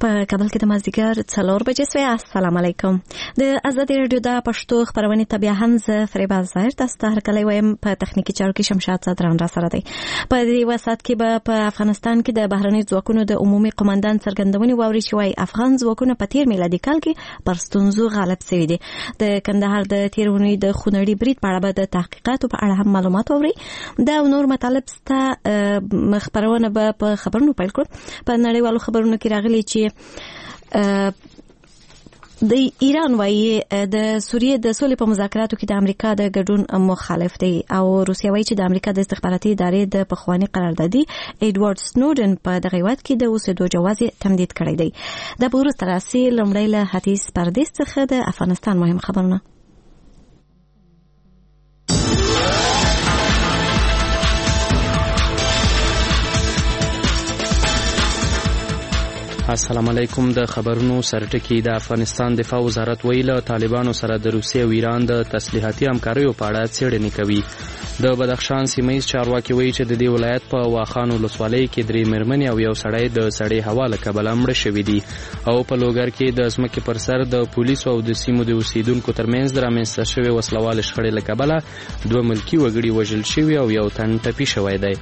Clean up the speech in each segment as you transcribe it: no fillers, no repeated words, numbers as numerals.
په کابل کې د مازدیګر 4 بجې سوی. السلام علیکم. د ازادي رادیو د پښتو خبرونه ته بیا هم زه فریبا ظاهر تاسو ته هرکلی وایم. په تخنیکی چارو کې شمشاد صدران را سره دی. په دې وسات کې به په افغانستان کې د بهرنی ځواکونو د عمومي قوماندان څرګندونې واوري چې وايي افغان ځواکونه په تیر میلادي کال کې پر ستونزو غالب شوي دي. د کندهار د تیرونی د خونړي برید په اړه به د تحقیقاتو په اړه هم معلومات اوري. دا نور مطالب سته خبرونه به په خبرونو پیل کړو. په نړیوالو خبرونو کې راغلي چې د ایران وايي د سوریې د سولې په مذاکراتو کې د امریکا د ګډون مخالف دی او روسیا وايي چې د امریکا د استخباراتي ادارې د پخوانی قراردادي ایډوارډ سنودن په دغه وخت کې د اوسېدو جواز تمدید کړی دی. د بورس تراسي لمړی له حدیث پردیس څخه د افغانستان مهم خبرونه. السلام علیکم. د خبرونو سرټکی. د افغانستان دفاع وزارت ویله طالبانو سره د روسیې او ایران د تسلیحاتي همکاریو په اړه څېړنې کوي. د بدخشان سیمه‌ییز چارواکي وایي چې د دې ولایت په واخان ولسوالۍ کې 3 مېرمنې او یو سړی د سړې هوا له کبله مړه شوي دي او په لوګر کې د ځمکې پر سر د پولیسو او د سیمو د اوسیدونکو ترمنځ د رامنځته شوې وسلوالې شخړې له کبله 2 ملکي وګړي وژل شوي او یو تن ټپي شوی دی.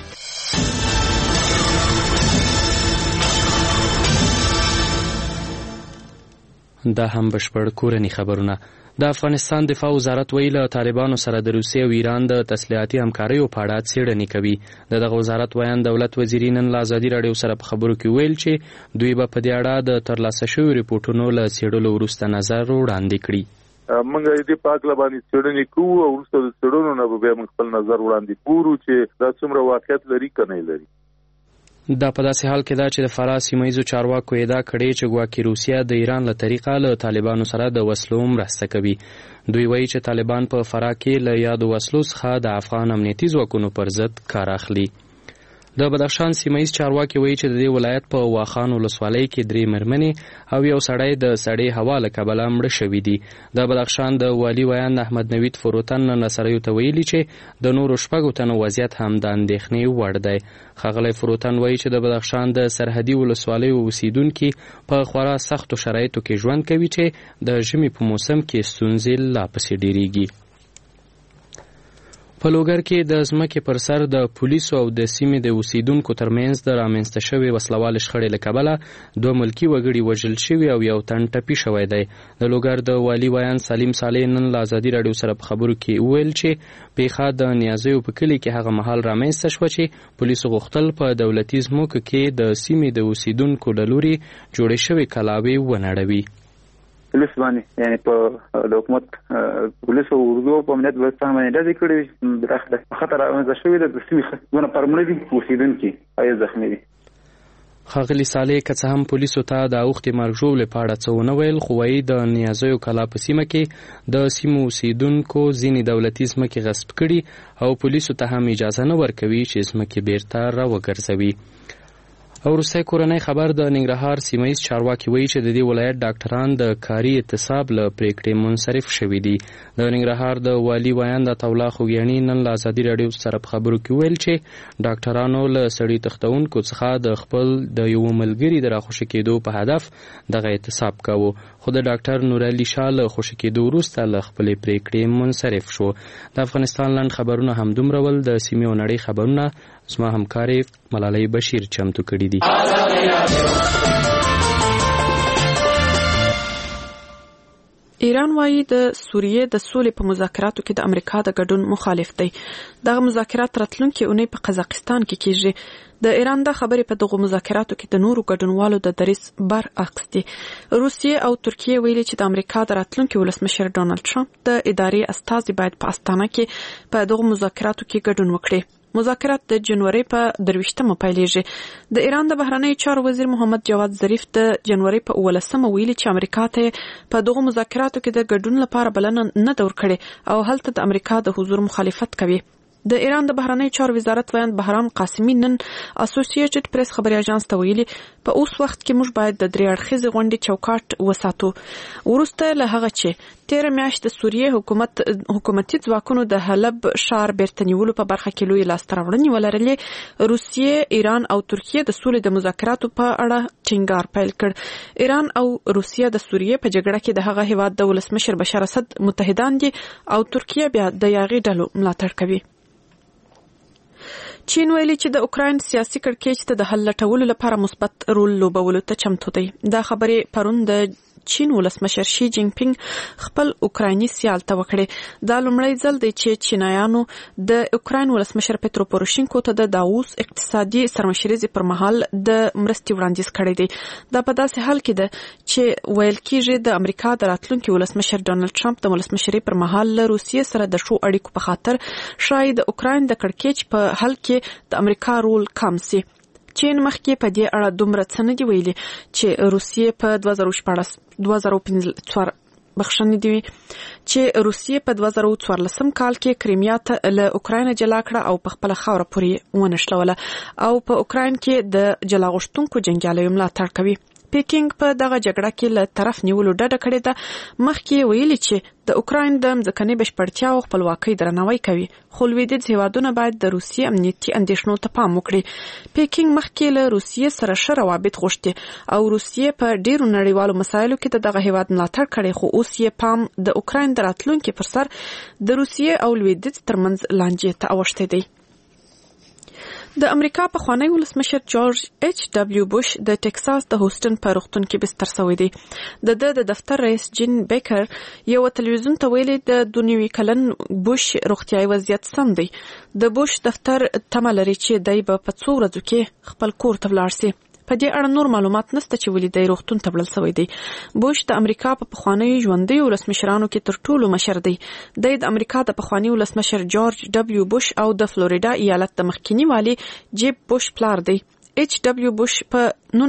دا هم بشپړ کورنی خبرونه. د افغانستان دفاع وزارت ویله طالبانو سره د روسیې او ایران د تسلیحاتي همکاریو په اړه څېړنې کوي. دغه وزارت ویان دولت وزیر نن له ازادي راډیو سره په خبرو کې ویل چې دوی به په دې اړه د ترلاسه شویو ریپورټونو له څېړلو وروسته نظر وړاندې کړي. موږ دې په اړه باندې څېړنې کوو او وروسته د څېړنو نه به موږ خپل نظر وړاندې کوو چې دا څومره واقعیت لري که نه لري. دا په داسې حال کې ده چې د فراه سیمه‌ییزو چارواکو ادعا کړې چې ګواکې روسیه د ایران له طریقه له طالبانو سره د وسلو مرسته کوي. دوی وایي چې طالبان په فراه کې له یادو وسلو څخه د افغان امنیتي ځواکونو پر ضد کار اخلي. د بدخشان سیمه‌ییز چارواکي وایي چې د دې ولایت په واخان ولسوالۍ کې 3 مېرمنې او یو سړی د سړې هوا له کبله مړه شوي دي. د بدخشان د والي ویان احمد نوید فروتن نن سره ته ویلي چې د نورو 6 تنو وضعیت هم د اندېښنې وړ دی. ښاغلی فروتن وایي چې د بدخشان د سرحدي ولسوالیو اوسیدونکي په خورا سختو شرایطو کې ژوند کوي چې د ژمي په موسم کې ستونزې لا پسې ډېرېږي. په لوګر کې د ځمکې پر سر د پولیسو او د سیمې د اوسیدونکو ترمنځ د رامنځته شوې وسلوالې شخړې له کبله 2 ملکي وګړي وژل شوي او یو تن ټپي شوی دی. د لوګر د والي ویان سلیم صالح نن له ازادي راډیو سره په خبرو کې ویل چې پیښه د نیازیو په کلي کې هغه مهال رامنځته شوه چې پولیسو غوښتل په دولتي ځمکو کې د سیمې د اوسیدونکو له لوري جوړې شوې کلاوې ونړوي. پولیس باندې یعنی په د حکومت پولیس او اردو په امنیت وسته باندې ډزې کړې داخله خطر راځي شوې د سیمې ونه پرمړې دي اوسیدونکي اي زخمي دي. ښاغلي صالح که څه هم پولیسو ته د اوښتې مرګ ژوبلې په اړه څه ونه ویل خو وایي د نیازیو کلا په سیمه کې د سیمو اوسیدونکو ځینې دولتي ځمکې غصب کړي او پولیسو ته هم اجازه نه ورکوي چې ځمکې بیرته راوګرځوي. او روسي کورنۍ خبر د ننګرهار سیمه‌ییز چارواکي وایي چې د دې ولایت ډاکټران د کاري اعتصاب له پریکړې منصرف شوي دي. د ننګرهار د والي ویان د تولا خوګیاني نن له ازادي راډیو سره په خبرو کې ویل چې ډاکټرانو له سړي تختونکو څخه د خپل د یو ملګري د راخوشي کېدو په هدف دغه اعتصاب کاوه خو د ډاکټر نور علي شاه له خوشي کېدو وروسته له خپلې پریکړې منصرف شو. د افغانستان لنډ خبرونه همدومره ول. د سیمې او نړۍ خبرونه زما همکارې ملالۍ بشیر چمتو کړي دي. ایران وايي د سوریې د سولې په مذاکراتو کې د امریکا د ګډون مخالف دی. دغه مذاکرات راتلونکي اونۍ په قزاقستان کې کیږي. د ایران د خبرې په دغه مذاکراتو کې د نورو ګډونوالو د دریځ برعکس دي. روسیې او ترکیه ویلي چې د امریکا د راتلونکي ولسمشر ډونالد ټرمپ د ادارې استازي باید په استانه کې په دغه مذاکراتو کې ګډون وکړي. مذاکرات د جنوري په 23مه پیلېږي. د ایران د بهرنیو چارو وزیر محمد جواد ظریف د جنوري په 18مه ویلي چې امریکا ته په دغه مذاکراتو کې د ګډون لپاره بلنه نه ده ورکړې او هلته د امریکا د حضور مخالفت کوي. د ایران د بهرنی چارو وزارت ویاند بهرام قاسمی نن اسوسییټډ پریس خبري اژانس ته ویلي په اوس وخت کې موږ باید د درې اړخیزې غونډې چوکاټ وساتو. ورسته له هغه چې 13 میاشت د سوریې حکومتي ځواکونو د حلب ښار بیرته نیولو په برخه کې لوی لاسته راوړنې ولرلې، روسیې، ایران او ترکیه د سولې د مذاکراتو په اړه ټینګار پیل کړ. ایران او روسیه د سوریې په جګړه کې د هغه هیواد د ولسمشر بشار اسد متحدان دي او ترکیه بیا د یاغي ډلو ملاتړ کوي. چین ویلي چې د اوکراین سیاسي کړکېچ ته د حل لټولو لپاره مثبت رول لوبولو ته چمتو دی. دا خبرې پرون د چین ولسمشر شي جین پینګ خپل اوکرایني سیال ته وکړې. دا لومړی ځل دی چې چینایانو د اوکراین ولسمشر پترو پوروشینکو ته د داووس اقتصادي سرمشریزې پر مهال د مرستې وړاندیز کړی دی. دا په داسې حال کې ده چې ویل کېږي د امریکا د راتلونکي ولسمشر ډونالد ټرمپ د ولسمشرۍ پر مهال له روسیې سره د ښو اړیکو په خاطر شاید د اوکراین د کړکېچ په حل کې د امریکا رول کم سي. چین مخکې په دې اړه دومره څه نه دی ویلي چې روسیې په 2014 کال کې کریمیا ته له اوکراین جلا کړه او په خپل خاور پورې ونښلوله او په اوکراین کې د جلا غوښتونکو جنګیالیو ملاتړ کوي. پیکینګ په دغه جګړه کې له طرف نیولو ډډه کړې ده. مخکې ویلي چې د اوکراین د ځمکنۍ بشپړتیا او خپلواکۍ درناوی کوي، خو لویدیځ هیوادونه باید د روسیې امنیتي اندېښنو ته پام وکړي. پیکینګ مخکې له روسیې سره ښه روابط غوښتي او روسیې په ډیرو نړیوالو مسایلو کې د دغه هیواد ملاتړ کړي، خو اوس یې پام د اوکراین د راتلونکي پر سر د روسیې او لویدیځ ترمنځ لانجې ته اوښتی دی. د امریکا پخوانی ولسمشر جورج ایچ ډبلیو بوش د ټکساس د هوسټن په روغتون کې بستر شوی دی. د دفتر رئیس جین بیکر یو تلویزیون ته ویلي د 92 کلن بوش روغتیايي وضعیت سم دی. د بوش دفتر تمه لري چې دای په 2 ورځو کې خپل کور ته ولاړ شي. په دې اړه نور معلومات نشته چې ولې د روغتون ته وړل شوی دی. بوش د امریکا په پخوانی ژوندۍ ولسمشرانو کې تر ټولو مشر دی. د امریکا د پخوانی ولسمشر جورج ډبلیو بوش او د فلوریدا ایالت د مخکینی والی جیب بوش پلار دی. ایچ ډبلیو بوش په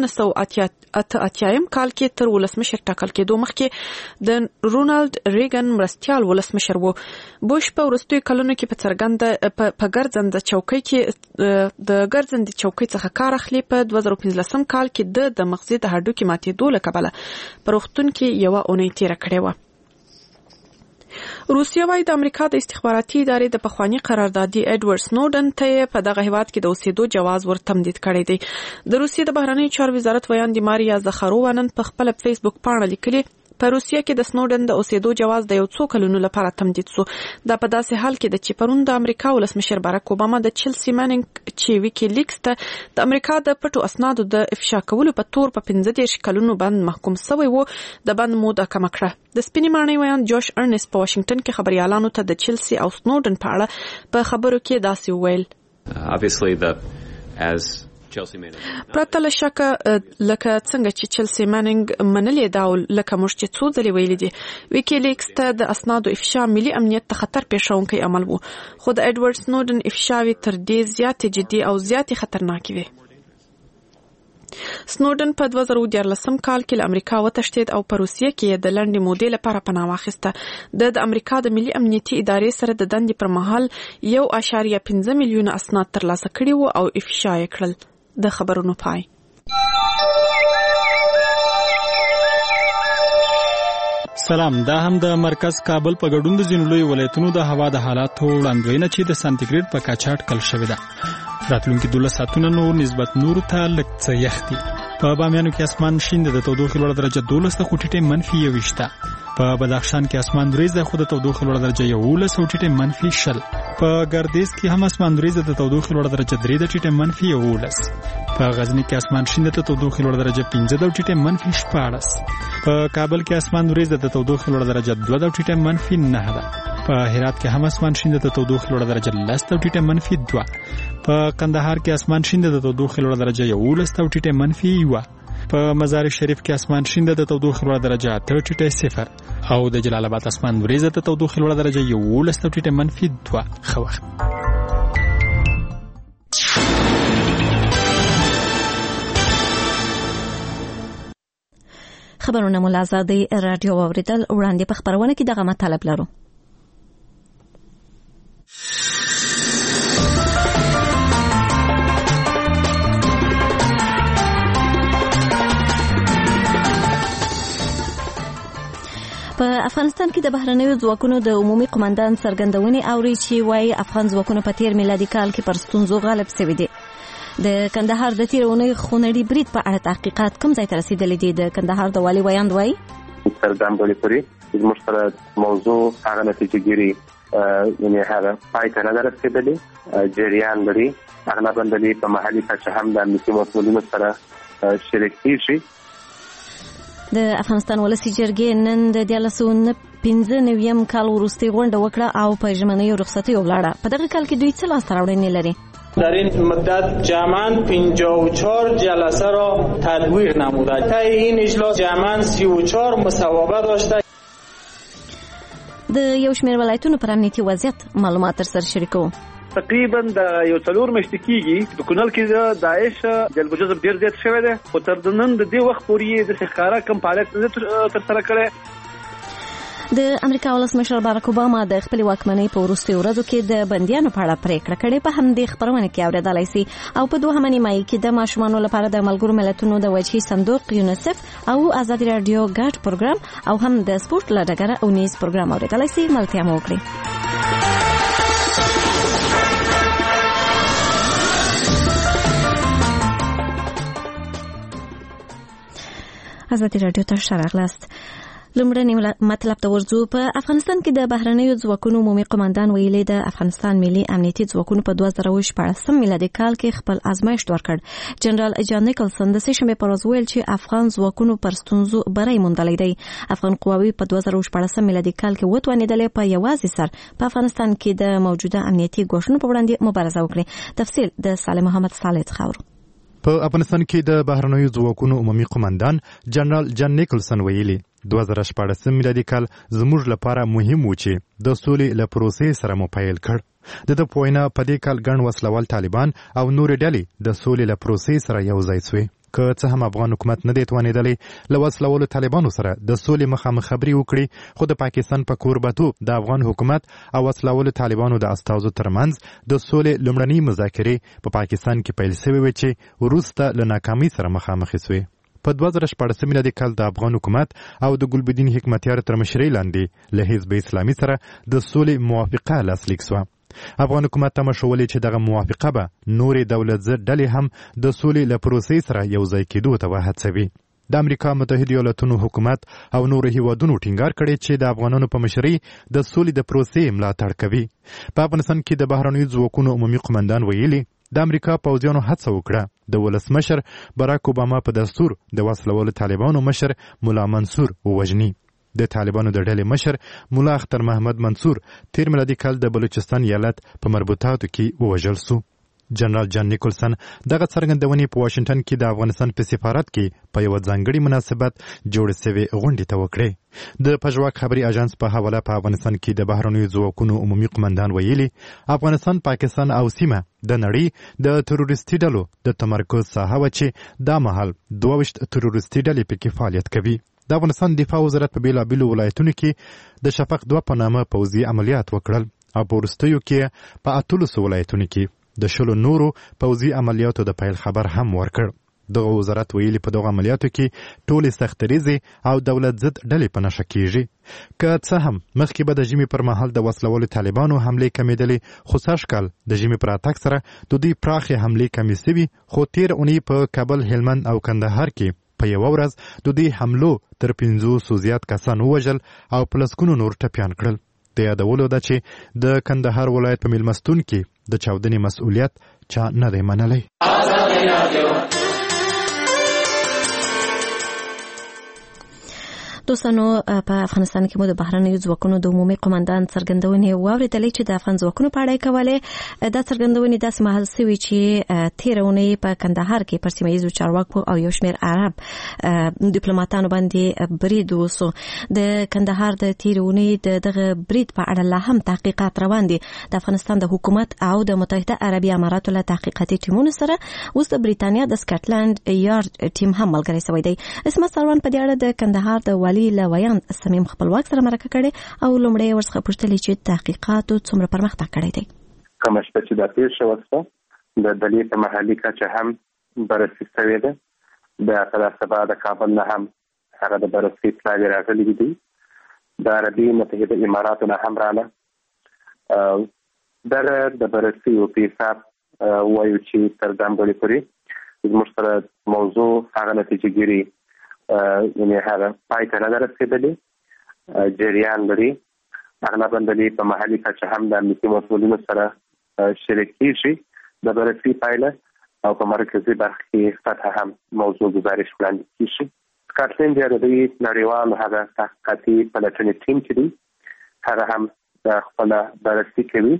1988 کال کې تر ولسمشر ټاکل کېدو مخکې د رونالد ریګن مرستيال ولسمشر وو. بوش په وروستیو کلونو کې په ګرځنده چوکۍ کې د ګرځندې چوکۍ څخه کار اخلي. په 2015 کال کې د مغزي د هډوکي ماتېدو له کبله په روغتون کې یو اونۍ تیر کړې و. روسیه وايي د امریکا د استخباراتي ادارې د پخوانی قراردادي ایډورډ سنوډن ته په دغه هیواد کې د اوسېدو جواز ورتمدید کړی دی. د روسیې د بهرنی چارو وزارت ویاند ماریا زخارووا نن په خپل فیسبوک پاڼه لیکلي په روسیه کې د سنوډن د اوسېدو جواز د یو څو کلونو لپاره تمدید شو. دا په داسې حال کې د چې پرون د امریکا ولسمشر باراک اوباما د چلسی مانینګ چې ویکیلیکس ته د امریکا د پټو اسنادو د افشا کولو په تور په 15 کلونو باندې محکوم شوی وو، د بند موده کم کړه. د سپینې ماڼۍ ویاند جوش ارنست په واشنگټن کې خبريالانو ته د چلسی او سنوډن په اړه په خبرو کې داسې ویل. پرته له شکه لکه څنګه چې چلسی مانینګ منلې دا لکه موږ چې څو ځلې ویلي دي ویکیلیکس ته د اسنادو افشا ملي امنیت ته خطر پیښونکی عمل وو، خو د ایډورډ سنوډن افشاوي تر دې زیاتې جدي او زیاتې خطرناکې وي. سنوډن په 2014 کال کې له امریکا وتښتید او په روسیه کې د لنډې مودې لپاره پناه واخیسته. د امریکا د ملي امنیتي ادارې سره د دندې پر مهال 1.5 میلیون اسناد ترلاسه کړي وو او افشا یې کړل. د خبرونو پای. سلام، دا هم د مرکز کابل په ګډون د ځینو لوی ولایتونو د هوا د حالاتو وړاندوینه چې د سانتیګریډ په کچا اټکل شوې ده. راتلونکي 12 ساعتونه نور نسبت نور ته لږ څه یخ دي. په بامیانو کې اسمان شین د تودوخې لوړه درجه 12 خو ټیټه منفي 20. په بدخشان کې اسمان دریز د خو د تودوخې لوړه درجه 11 او ټیټه منفي 0. په ګردیز کې هم اسمان دریز د تودوخې لوړه درجه 3 د ټیټه منفي 11. په غزنی کې اسمان شین د تودوخې لوړه درجه 15 د ټیټه منفي 14. په کابل کې اسمان دریز د تودوخې لوړه درجه 2 د ټیټه منفي 9 ده. په هرات کې هم اسمان شین د تودوخې لوړه درجه 10 د ټیټه منفي 2. په کندهار کې اسمان شین د تودوخې لوړه درجه 11 د ټیټه منفي 1. په مزار شریف کې اسمان شین د تودوخې لوړه درجه 8 ټیټه 0 او د جلال آباد اسمان وریځ د تودوخې لوړه درجه 11 ټیټه منفي 2. خو خبرونه ملازادي رادیو اوریدل وړاندې په خبرونه کې دغه مطلب لرو. په افغانستان کې د بهرنیو ځواکونو د عمومي قومندان څرګندونې اوري چې وايي افغان ځواکونه په تیر میلادي کال کې پر ستونزو غالب شوي دي. د کندهار د تیرونې خونړي برید په اړه تحقیقات کوم ځای ته رسیدلي دي؟ د کندهار د والي ویاند وايي څرګندونې پوری زموږ سره موضوع هغه نتیجه ګیري یعنی هغه پای ته نه رسیدلې جریان لري هغه باندې په محلي کچه هم د امنیتي مسؤلینو سره شریک کیږي. د افغانستان ولسی جرګې نن د 1995 کال وروستي غونډه وکړه او په ژمنیو رخصتیو ولاړه. په دغه کال کې دوی څه لاسته راوړنې لري؟ در این مدت جمعاً 54 جلسه را تدویر نموده. طی این اجلاس جمعاً 34 مصوبه داشته. د یو شمېر ولایتونو پر امنیتي وضعیت معلومات تر سره شریکو. تقریبا د یو څلور میاشتې کېږي په کونړ کې د داعش جلب جذب ډېر زیات شوی دی خو تر نن د دې وخت پورې د ښکارا کم فعالیت نه ترسره کړی. د امریکا ولسمشر باراک اوباما د خپل واکمنۍ په وروستیو ورځو کې د بندیانو په اړه پریکړه کړې. په همدې خبرونه کې اورېدلای شي. او په دوهمه نیمایي کې د ماشومانو لپاره د ملګرو ملتونو د وجهي صندوق یونیسف او ازادي رادیو ګډ پروګرام او هم د سپورت له ډګره او نیز پروګرام اورېدلای شي. ملتیا مو وکړئ. ازادي رادیو ته راغلاست. لومړنی مطلب ته ورځو. په افغانستان کې د بهرنیو ځواکونو عمومي قومندان ویلي د افغانستان ملي امنیتي ځواکونو په 2014 میلادي کال کې خپل ازمایښت ورکړ. جنرال جان نیکلسن د سشنبه پر ورځ ویل چې افغان ځواکونو پر ستونزو بری موندلی دی. افغان قواوی په 2014 میلادي کال کې وتوانېدلې په یوازې سر په افغانستان کې د موجوده امنیتي ګواښونو په وړاندې مبارزه وکړي. تفصیل د صالح محمد صالح خاورو. په افغانستان کې د بهرنیو ځواکونو عمومي قومندان جنرال جان نیکلسن ویلي 2014 میلادي کال زموږ لپاره مهم و چې د سولې له پروسې سره مو پیل کړ. د په وینا په دې کال ګڼ وسلوال طالبان او نور ډلې د سولې له پروسې سره یو ځای شوې. که څه هم افغان حکومت نه دی توانېدلی له وسلوالو طالبانو سره د سولې مخامخ خبرې وکړي خو د پاکستان په کوربتوب د افغان حکومت او وسلوالو طالبانو د استازو ترمنځ د سولې لومړنۍ مذاکرې په پاکستان کې پیل شوې وې چې وروسته له ناکامۍ سره مخامخ شوې. په 2014 میلادي کال د افغان حکومت او د ګلبدین حکمتیار تر مشرۍ لاندې له حزب اسلامي سره د سولې موافقه لاسلیک شوه. افغان حکومت تمه شولې چې دغه موافقه به نورې دولتزر ډلې هم د سولې له پروسې سره یو ځای کېدو ته وهڅوي. د امریکا متحده ایالاتونو حکومت او نورو هیوادونو ټینګار کړی چې د افغانانو په مشرۍ د سولې د پروسې ملاتړ کوي. په افغانستان کې د بهرنیو ځواکونو عمومي قومندان ویلي د امریکا پوځیانو هڅه وکړه د ولسمشر باراک اوباما په دستور د وسلوالو طالبانو مشر مولا منصور ووژني. د طالبانو د ډلې مشر مولا اختر محمد منصور تیر میلادي کال د بلوچستان ایالت په مربوطاتو کې ووژل سو. جنرال جان نیکلسن دغه څرګندونې په واشنگټن کې د افغانستان په سفارت کې په یو ځانګړي مناسبت جوړ شوی غونډې ته وکړې. د پژواک خبري اژانس په حواله په افغانستان کې د بهرنیو ځواکونو عمومي قومندان ویلي افغانستان، پاکستان او سیمه د نړۍ د تروریستي ډلو د تمرکز ساحه و چې دا مهال 22 تروریستي ډلې پکې فعالیت کوي. د افغانستان دفاع وزارت په بیلابیلو ولایتونو کې د شفق 2 په نامه پوځي عملیات وکړل او په وروستیو کې په 18 ولایتونو کې د 10 نورو پوځي عملیاتو د پیل خبر هم ورکړ. دغه وزارت ویلي په دغه عملیاتو کې ټولې سختریزې او دولت ضد ډلې په نښه کیږي. که څه هم مخکې به د ژمي پر مهال د وسلوالو طالبانو حملې کمیدلې خو سږکال د ژمي پر راتګ سره د دوی پراخې حملې کمې سوي. خو تیر اونۍ په کابل، هلمند او کندهار کې په یو ورځ د دې حملو تر 500 زیات کسان ووژل او په لسګونو نور ټپیان کړل. د یادولو ده چې د کندهار ولایت په میلمستون کې د چاودنې مسؤلیت چا نه دی منلی. دوستانو، په افغانستان کې مو د بهرنیو ځواکونو د عمومي قومندان څرګندونې واورېدلې چې د افغان ځواکونو په اړه یې کولې. دا څرګندونې داسې مهال سوي چې تېره اونۍ په کندهار کې پر سیمه ییزو چارواکو او یو شمېر عرب ډیپلوماتانو باندې برید وسو. د کندهار د تېرې اونۍ د دغه برید په اړه لا هم تحقیقات روان دي. د افغانستان د حکومت او د متحده عربي اماراتو له تحقیقاتي ټیمونو سره اوس د بریتانیا د سکاټلند یارډ ټیم هم ملګری شوی دی. اسمت سروان په دې اړه د کندهار د والي له ویاند صمیم خپلواک سره مرکه کړې او لومړی ورڅخه پوښتلې چې تحقیقاتو څومره پرمختګ کړی دی. کومه شپه چې دا تېر شوه د ډلې په محلي کچه هم بررسي شوې ده. د سبا د کابل نه هم هغه د بررسي اطلاعې راغلي دي د عربي متحده اماراتو نه هم رااله. دغه د بررسیو په حساب وایو چې تر ځانګړي پورې زموږ سره موضوع هغه نتیجه ګیري یعنې هغه پای ته نه ده رسېدلې، جریان لري. اغلبا د دې په محلي کچه هم د امنیتي مسؤلینو سره شریک کېږي د بررسي پایله، او په مرکزي برخه کې سطحه هم موضوع گزارش وړاندې کېږي. سکاټلند یارډ د نړیوال هغه تحقیقاتي پلټنې ټیم چې دی هغه هم خپله بررسي کوي.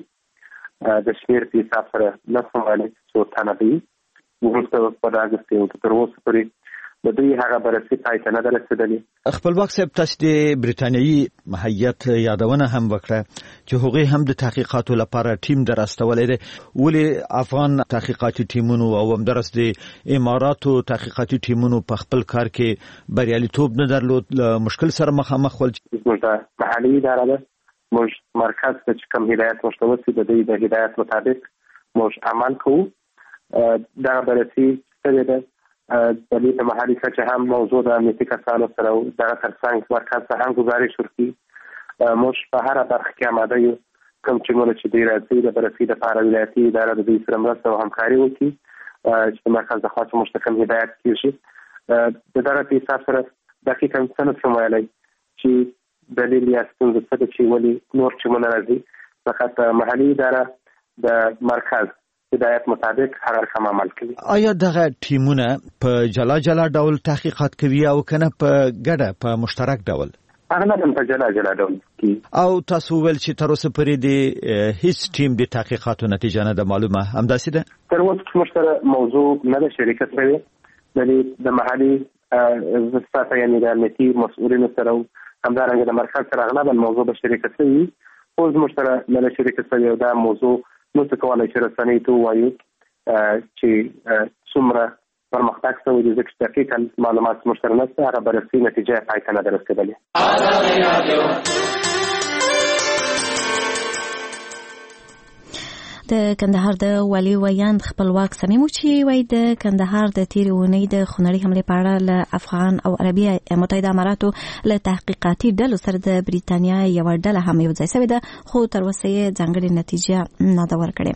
د شمېر په حساب سره نه شم ویلی څو تنه دی وروسته په دغه تر اوسه پورې د دوی هغه بررسي پای ته نه ده رسېدلې. خپلواک صاحب، تاسو د بریتانیایي هیئت یادونه هم وکړه چې هغوی هم د تحقیقاتو لپاره ټیم دراستولی دی. ولې افغان تحقیقاتي ټیمونو او همدارس د اماراتو تحقیقاتي ټیمونو په خپل کار کې بریالیتوب نه درلود، له مشکل سره مخامخ ول؟ زموږ محلي اداره ده، موږ مرکز ته چې کوم هدایت موږ ته وسي د دوی د هدایت مطابق موږ عمل کوو. دغه بررسي څه ده د دې په محلي کچه هم موضوع د امنیتي کسانو سره او دغه ترڅنګ مرکز ته هم گزارش ورکړي. موږ په هره برخه کې آماده یو کوم ټیمونه چې دوی راځي د بررسي دپاره ولایتي اداره د دوی سره مرسته او همکاري وکړي چې د مرکز لخوا چې موږ ته کوم هدایت کېږي. د دغه په حساب سره دقیقاً څه نه شم ویلی چې دلیل یا ستونزه څه ده چې ولې نور ټیمونه راځي. فقط محلي اداره د مرکز هدایت مطابق هر رقم عمل کوي. آیا دغه ټیمونه په جلا جلا ډول تحقیقات کوي او کنه په ګډه په مشترک ډول؟ اغلبا په جلا جلا ډول کوي. او تاسو ویل چې تر اوسه پورې د هیڅ ټیم د تحقیقاتو نتیجه نه ده معلومه، همداسې ده؟ تر اوسه موږ سره موضوع نه ده شریکه شوې د محلي سطحه یعنې د امنیتي مسؤلینو سره او همدارنګه د مرکز سره اغلبا موضوع به شریکه شوې، خو زموږ سره نه ده شریکه شوې او دا موضوع نو څه کولای چې رسنۍ ته ووایو چې څومره پرمختګ شوی دی، ځکه چې دقیقاً معلومات زموږ سره نشته. هغه بررسي نتیجه پای ته نه ده رسېدلې. د کندهار د والي ویاند خپلواک سمیموچي وایي د کندهار د تیرې اونۍ د خونړۍ حملې په اړه له افغان او عربي متحده اماراتو له تحقیقاتي ډلو سره د بریتانیا یوه ډله هم یو ځای شوې ده، خو تر اوسه یې ځانګړې نتیجه نه ده ورکړې.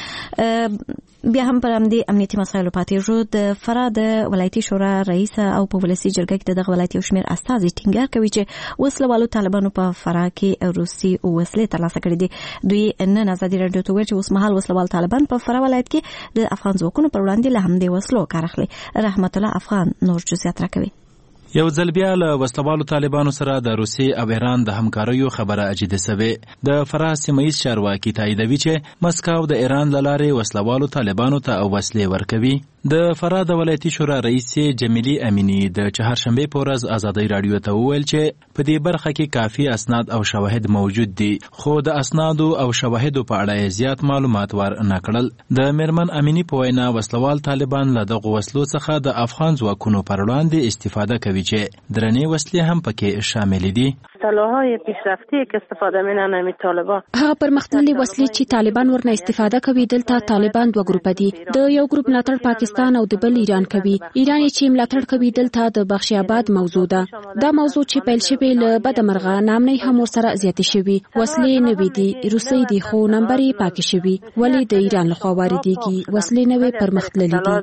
بیا هم پر همدې امنیتي مسایلو پاتې شو. د فراه د ولایتي شورا رئیس او په ولسي جرګه کې د دغه ولایت یو شمېر استازي ټینګار کوي چې وسلوالو طالبانو په فراه کې روسي وسلې ترلاسه کړې دي. دوی نن ازادي راډیو ته وویل چې اوسمهال وسلوال طالبان په فراه ولایت کې د افغان ځواکونو پر وړاندې له همدې وسلو کار اخلي. رحمت الله افغان نور جزئیات راکوي. یو ځل بیا له وسلوالو طالبانو سره د روسیې او ایران د همکاریو خبره اجده سوې. د فراه سیمه ییز چارواکي تاییدوي چې مسکو د ایران له لارې وسلوالو طالبانو ته وسلې ورکوي. د فراه د ولایتي شورا رئیس جمیلي امینی د چهارشنبې په ورځ ازادي راډیو ته وویل چې په دې برخه کې کافي اسناد او شواهد موجود دي، خو د اسنادو او شواهدو په اړه زیات معلومات ورنه کړل. د میرمن امینی په وینا وسلوال طالبان له دغو وسلو څخه د افغان ځواکونو پر وړاندې استفاده کوي چې درنې وسلې هم پکې شامل دي. سلاح‌های پیشرفته که استفاده می‌کنن طالبان هغه پرمختللي وسلې چې طالبان ورنه استفاده کوي. دلته طالبان دوه ګروپ دي، د یو ګروپ ملاتړ پاکستان او د بل ایران کوي. ایران چې ملاتړ کوي دلته د بخش آباد موضوع ده. دا موضوع چې پیل شوی له بدمرغه نامنۍ هم ورسره زیاتې شوی. وسلې نوې دي، روسي دي، خو نمبر یې پاک شوی. ولې د ایران لخوا واردېږي؟ وسلې نوې پرمختللي دي.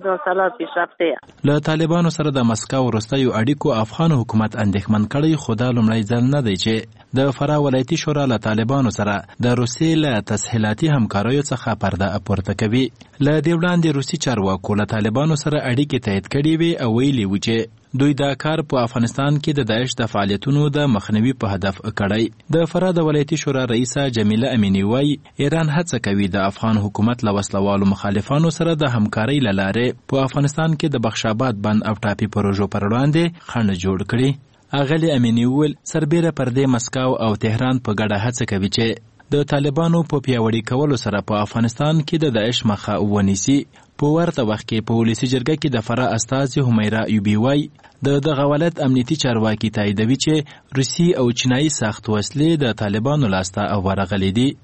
له طالبانو سره د مسکو وروستیو اړیکو افغان حکومت اندېښمن کړی، خو دا لومړی ځل نه دی چې د فراه ولایتي شورا له طالبانو سره د روسیې له تسهیلاتي همکاریو څخه پرده پورته کوي. له دې وړاندې روسي چارواکو له طالبانو سره اړیکې تایید کړې وې او ویلي و چې دوی دا کار په افغانستان کې د داعش د فعالیتونو د مخنیوي په هدف کړی. د فراه د ولایتي شورا رئیسه جمیله امینی وایي ایران هڅه کوي د افغان حکومت له وسلوالو مخالفانو سره د همکارۍ له لارې په افغانستان کې د بخشاباد بند او ټاپي پروژو پر وړاندې خنډ جوړ کړي. اغلی امینی وویل سربیره پر دې مسکو او تهران په ګډه هڅه کوي چې د طالبانو په پیاوړي کولو سره په افغانستان کې د داعش مخه ونیسي. په ورته وخت کې په ولسي جرګه کې د فراه استازي همیرا ایوبي وایي دغه ولایت امنیتي چارواکي تاییدوي چې روسي او چینایي ساخت وسلې د طالبانو لاسته ورغلې دي.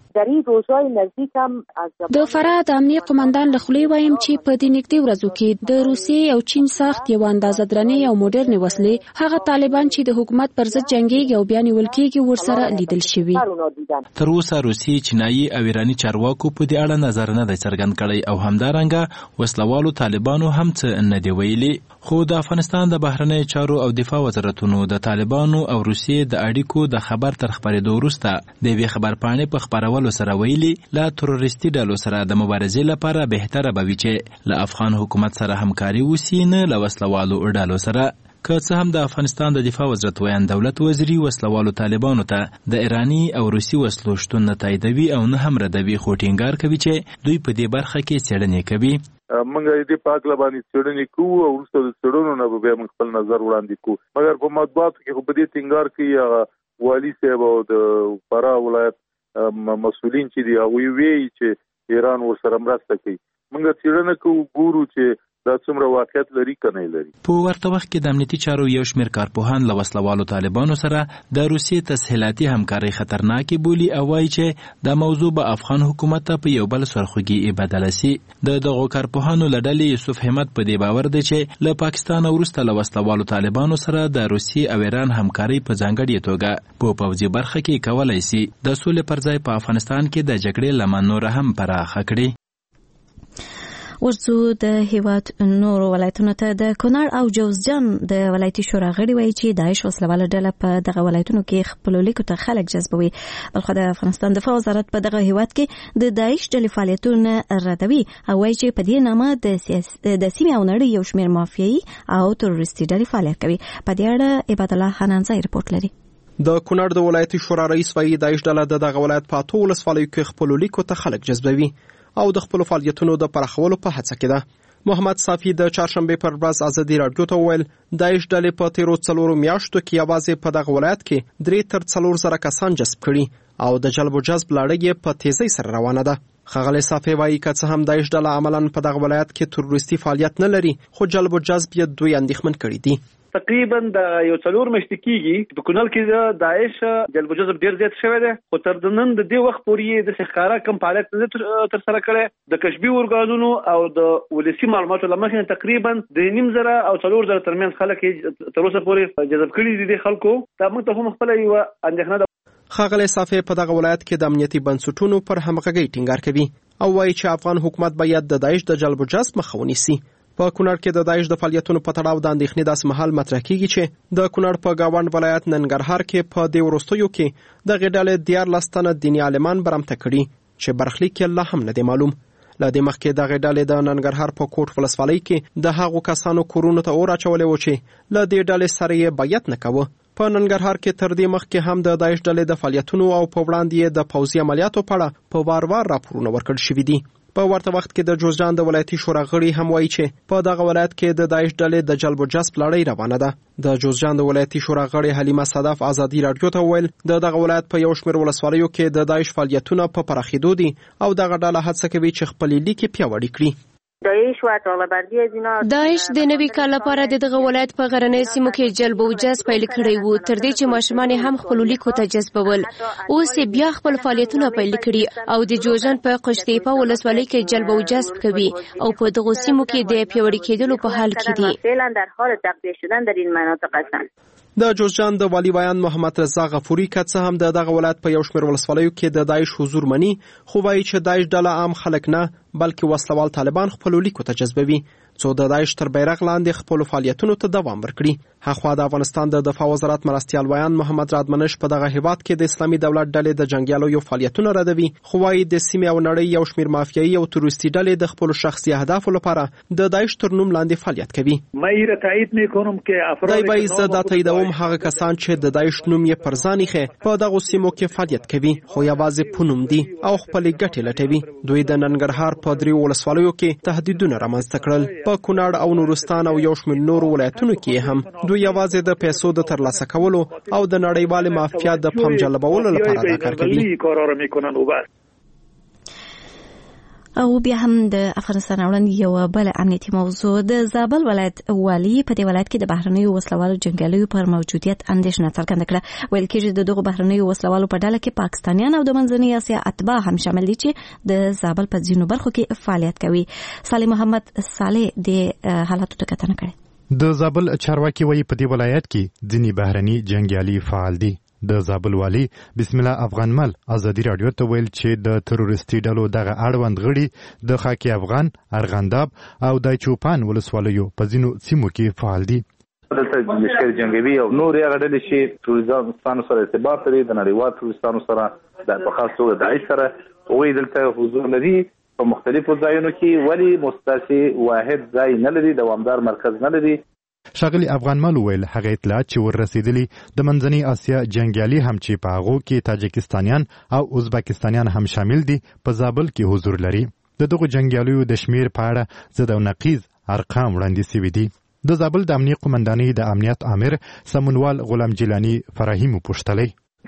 در این روزهای نزدیک هم از د فراه د امنیه قومندان له خولې وایم چې په دې نږدې ورځو کې د روسیې او چین سخت یو اندازه درنې او موډرن وسلې هغه طالبان چې د حکومت پر ضد جنگيږي او بیا نیول کېږي ورسره لیدل شوي. تر اوسه روسي، چینایي او ایراني چارواکو په دې اړه نظر نه دی څرګند کړی او همدارنګه وسلوالو طالبانو هم څه نه دی ویلي. خو د افغانستان د بهرنیو چارو او دفاع وزارتونو د طالبانو او روسیې د اړیکو د خبر تر خبرېدو وروسته د یوې خبرپاڼې په خپرولو سره ویلي له تروریستي ډلو سره د مبارزې لپاره بهتره به وي چې له افغان حکومت سره همکاري وسي، نه له وسلوالو ډلو سره. که څه هم د افغانستان د دفاع وزارت ویان دولت وزیري وسلوالو طالبانو ته د ایراني او روسي وسلو شتون نه تاییدوي او نه هم ردوي، خو ټینګار کوي چې دوی په دې برخه کې څېړنې کوي. موږ دې په اړه باندې څېړنې کوو او وروسته د څېړنو نه به موږ خپل نظر وړاندې کوو. مګر په مطبوعاتو کې خو په دې ټینګار کوي والي صاحب او د فراه ولایت مسؤلین چې دی هغوی وایي چې ایران ورسره مرسته کوي. موږ څېړنه کوو، ګورو چې دا څومره واقعیت لري که نه لري. په ورته وخت کې د امنیتي چارو یو شمېر کارپوهان له وسلوالو طالبانو سره د روسیې تسهیلاتي همکارۍ خطرناکې بولي او وایي چې دا موضوع به افغان حکومت ته په یو بل سرخوږي بدله سي. د دغو کارپوهانو له ډلې یوسف همت په دې باور دی چې له پاکستان وروسته له وسلوالو طالبانو سره د روسیې او ایران همکارۍ په ځانګړې توګه په پوځي برخه کې کولی سي د سولې پر ځای په افغانستان کې د جګړې لمن نور هم پراخه کړي. ورځو د هیواد نورو ولایتونو ته د کونړ او جوزجان د ولایتي شورا غړي وایي چې داعش وسلواله ډله په دغه ولایتونو کې خپلو لیکو ته خلک جذبوي. بلخو د افغانستان دفاع وزارت په دغه هیواد کې د داعش ډلې فعالیتونه ردوي او وایي چې په دې نامه د سیمې او نړۍ یو شمېر مافیایي او تروریستي ډلې فعالیت کوي. په دې اړه عباد الله حنانزی رپورټ لري. د کونړ د ولایتي شورا رئیس وایي داعش ډله د دغه ولایت په 8 ولسوالیو کې خپلو لیکو ته خلک جذبوي او د خپل فعالیتونو د پراخولو په هڅه کې ده. محمد صافي د چهارشنبه پر ورځ ازادي رادیو ته وویل داعش ډلې په تیرو 4 میاشتو کې یوازې په دغه ولایت کې 3 تر 4 زره کسان جذب کړي او د جلب و جذب لړۍ په تیزی سره روانه ده. ښاغلی صافي وایي که څه هم داعش ډله عملاً په دغه ولایت کې تروریستي فعالیت نه لري، خو جلب و جذب یې دوی اندېښمن کړي دي. تقریبا د یو 4 میاشتې کېږي په کونړ کې د داعش جلب و جذب ډیر زیات شوی دی، خو تر نن د دې وخت پورې د ښکارا کم فعالیت نه تر سره کړی. د کشفي ارګانونو او د ولسي معلوماتو له مخې تقریبا د 9,000 او 4,000 ترمنځ خلک تر اوسه پورې جذب کړي دي خلکو. دا موږ ته هم خپل یو اندېښنه ده. ښاغلی صافي په دغه ولایت کې د امنیتي بنسټونو پر همغږۍ ټینګار کوي او وایي چې افغان حکومت باید د داعش د جلب و جذب مخه ونیسي. په کونړ کې د داعش د فعالیتونو په تړاو د اندېښنې داسې مهال مطرح کیږي چې د کونړ په گاوند ولایت ننګرهار کې په دې وروستیو کې دغې ډلې 14 تنه دیني عالمان برمته کړي چې برخلیک یې لا هم نه دی معلوم. له دې مخکې دغې ډلې د ننګرهار په کوټ ولسوالۍ کې د هغو کسانو کورونو ته اور اچولی و چې له دې ډلې سره یې بیعت نه کوه. په ننګرهار کې تر دې مخکې هم د داعش ډلې د فعالیتونو او په وړاندې یې د پوځي عملیاتو په اړه په وار راپورونه ورکړل شوي دي. په ورته وخت کې د جوزجان د ولایتي شورا غړي هم وایي چې په دغه ولایت کې د داعش ډلې د جلب و جذب لړۍ روانه ده. د جوزجان د ولایتي شورا غړي حلیمه صدف ازادي رادیو ته وویل د دغه ولایت په یو شمېر ولسوالیو کې د داعش فعالیتونه په پراخېدو دي او دغه ډله هڅه کوي چې خپلې لیکې پیاوړې کړي. داعش د نوي کال لپاره دغه ولایت په غرنۍ سیمو کې جلب او جذب پیل کړی وو، تر دې چې ماشومان هم خپل لیکو ته جذبول. اوس بیا خپل فعالیتونه پیل کړي او د جوزجان په قشتېپه ولسوالۍ کې جلب او جذب کوي او په دغه سیمو کې د پیاوړي کېدلو په حال کې دي. د جوزجان د والی بیان محمد رضا غفوري که څه هم دغه ولایت په یو شمېر ولسوالیو کې د داعش حضور مني، خو وایي چې داعش ډله عام خلک نه بلکې وسلوال طالبان خپلو لیکو ته جذبوي څو د داعش تر بیرغ لاندې خپلو فعالیتونو ته دوام ورکړي. هاخوا د افغانستان د دفاع وزارت مرستیال ویان محمد رادمنش په دغه هیواد کې د اسلامي دولت ډلې د جنګیالو یو فعالیتونه ردوي، خو وایي د سیمې او نړۍ یو شمېر مافیایي او تروریستي ډلې د خپلو شخصي اهدافو لپاره د داعش تر نوم لاندې فعالیت کوي. دی وایي زه دا تاییدوم هغه کسان چې د داعش نوم یې پر ځان ایښی په دغو سیمو کې فعالیت کوي، خو یوازې په نوم دي او خپلې ګټې لټوي. دوی د ننګرهار په 3 ولسوالیو کې تهدیدونه رامنځته کړل. په کونړ او نورستان او یو شمېر نورو ولایتونو کې هم دوی یوازې د پیسو د ترلاسه کولو او د نړیوالې مافیا د پام جلبولو لپاره دا کار کوي. او بیا هم د افغانستان اړوند یو بل امنیتي موضوع د زابل ولایت والي په دې ولایت کې د بهرنیو وسلوالو جنګیالیو پر موجودیت اندېښنه څرګنده کړه. ویل کېږي د دغو بهرنیو وسلوالو په ډله کې پاکستانیان او د منځنۍ اسیا اتباع هم شامل دي چې د زابل په ځینو برخو کې فعالیت کوي. صالح محمد صالح د حالاتو ته کتنه کړې. د زابل چارواکي وایي په دې ولایت کې ځینې بهرني جنګیالي فعال دي. د زابل والي بسم الله افغان مل ازادي رادیو ته ویل چې د تروریستي ډلو دغه اړوند غړي د خاکی افغان، ارغنداب او د چوپان ولسوالیو په ځینو سیمو کې فعال دي. دلته د لشکر جنگوي او نور یې غړي چې تروریستانو سره ارتباط لري، د نړیوال تروریستانو سره د په خاص توګه داعش سره وې دلته حضور لري په مختلفو ځایونو کې، ولی مستثی واحد ځای نه لري، دوامدار مرکز نه لري. ښاغلي افغان مل ویل هغه اطلاعات چې ورسېدلي د منځنۍ اسیا جنګیالي هم چې په هغو کې تاجکستانیان او ازبکستانیان هم شامل دي په زابل کې حضور لري. د دغو جنګیالیو د شمیر په اړه ضد او نقیض ارقام وړاندې شوي دي. د زابل د امنیت قومندانۍ د امنیت امیر سمونوال غلام جیلانی فرهیم پوښتلی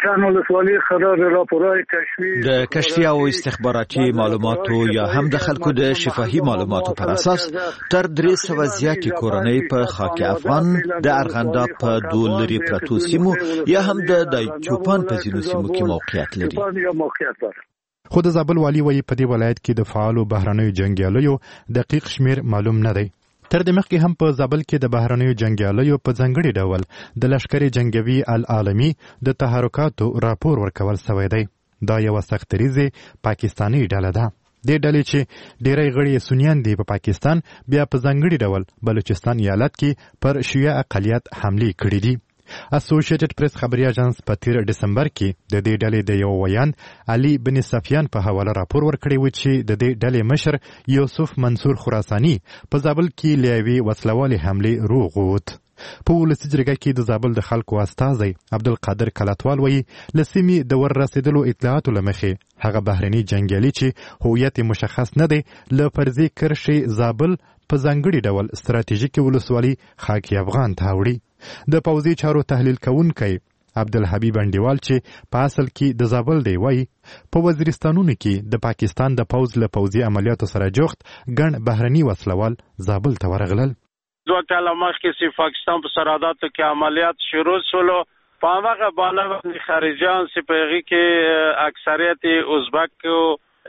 د کشفي او استخباراتي معلوماتو یا هم د خلکو د شفاهي معلوماتو پر اساس تر 300 زیاتې کورنۍ په خاک افغان، د ارغنداب په 2 لري پرتو سیمو یا هم د چوپان په ځینو سیمو کې موقعیت لري. خو د زابل والي وایي په دې ولایت کې د فعالو بهرنیو جنګیالیو دقیق شمیر معلوم نه دی. تر دې مخکې هم په زابل کې د بهرنیو جنګیالیو په ځانګړي ډول د لشکر جنگوي العالمي د تحرکاتو راپور ورکول شوی دی. دا یوه سختریزه پاکستاني ډله ده. د ډلې چې ډیری غړي سنیان دي په پاکستان بیا په ځانګړي ډول بلوچستان ایالت کې پر شیعه اقلیت حملې کړې دي. اسوسییټډ پریس خبري اژانس په 13 دسمبر کې د دې ډلې د یو ویان علي بن سفیان په حواله راپور ورکړی و چې د دې ډلې مشر یوسف منصور خراساني په زابل کې لیوي وسلوالې حملې روغ ووت. په ولسي جرګه کې د زابل د خلکو استازی عبدالقادر کلاتوال وایي له سیمې د ور رسېدلو اطلاعاتو له مخې هغه بهرني جنګیالي چې هویت مشخص نه دی له فرضي کرښې زابل په ځانګړي ډول ستراتیژیکي ولسوالي خاکی افغان ته وړي. د پوځي چارو تحلیل کوونکی عبدالحبیب انډیوال چې په اصل کې د زابل دی وایي په وزیرستانونو کې د پاکستان د پوځ له پوځي عملیاتو سره جوخت ګڼ بهرني وسلوال زابل ته ورغلل. 2 کاله مخکې چې پاکستان په سرحداتو کې عملیات شروع شولو په هغه باندې خارجيان چې په هغه کې اکثریت ازبک او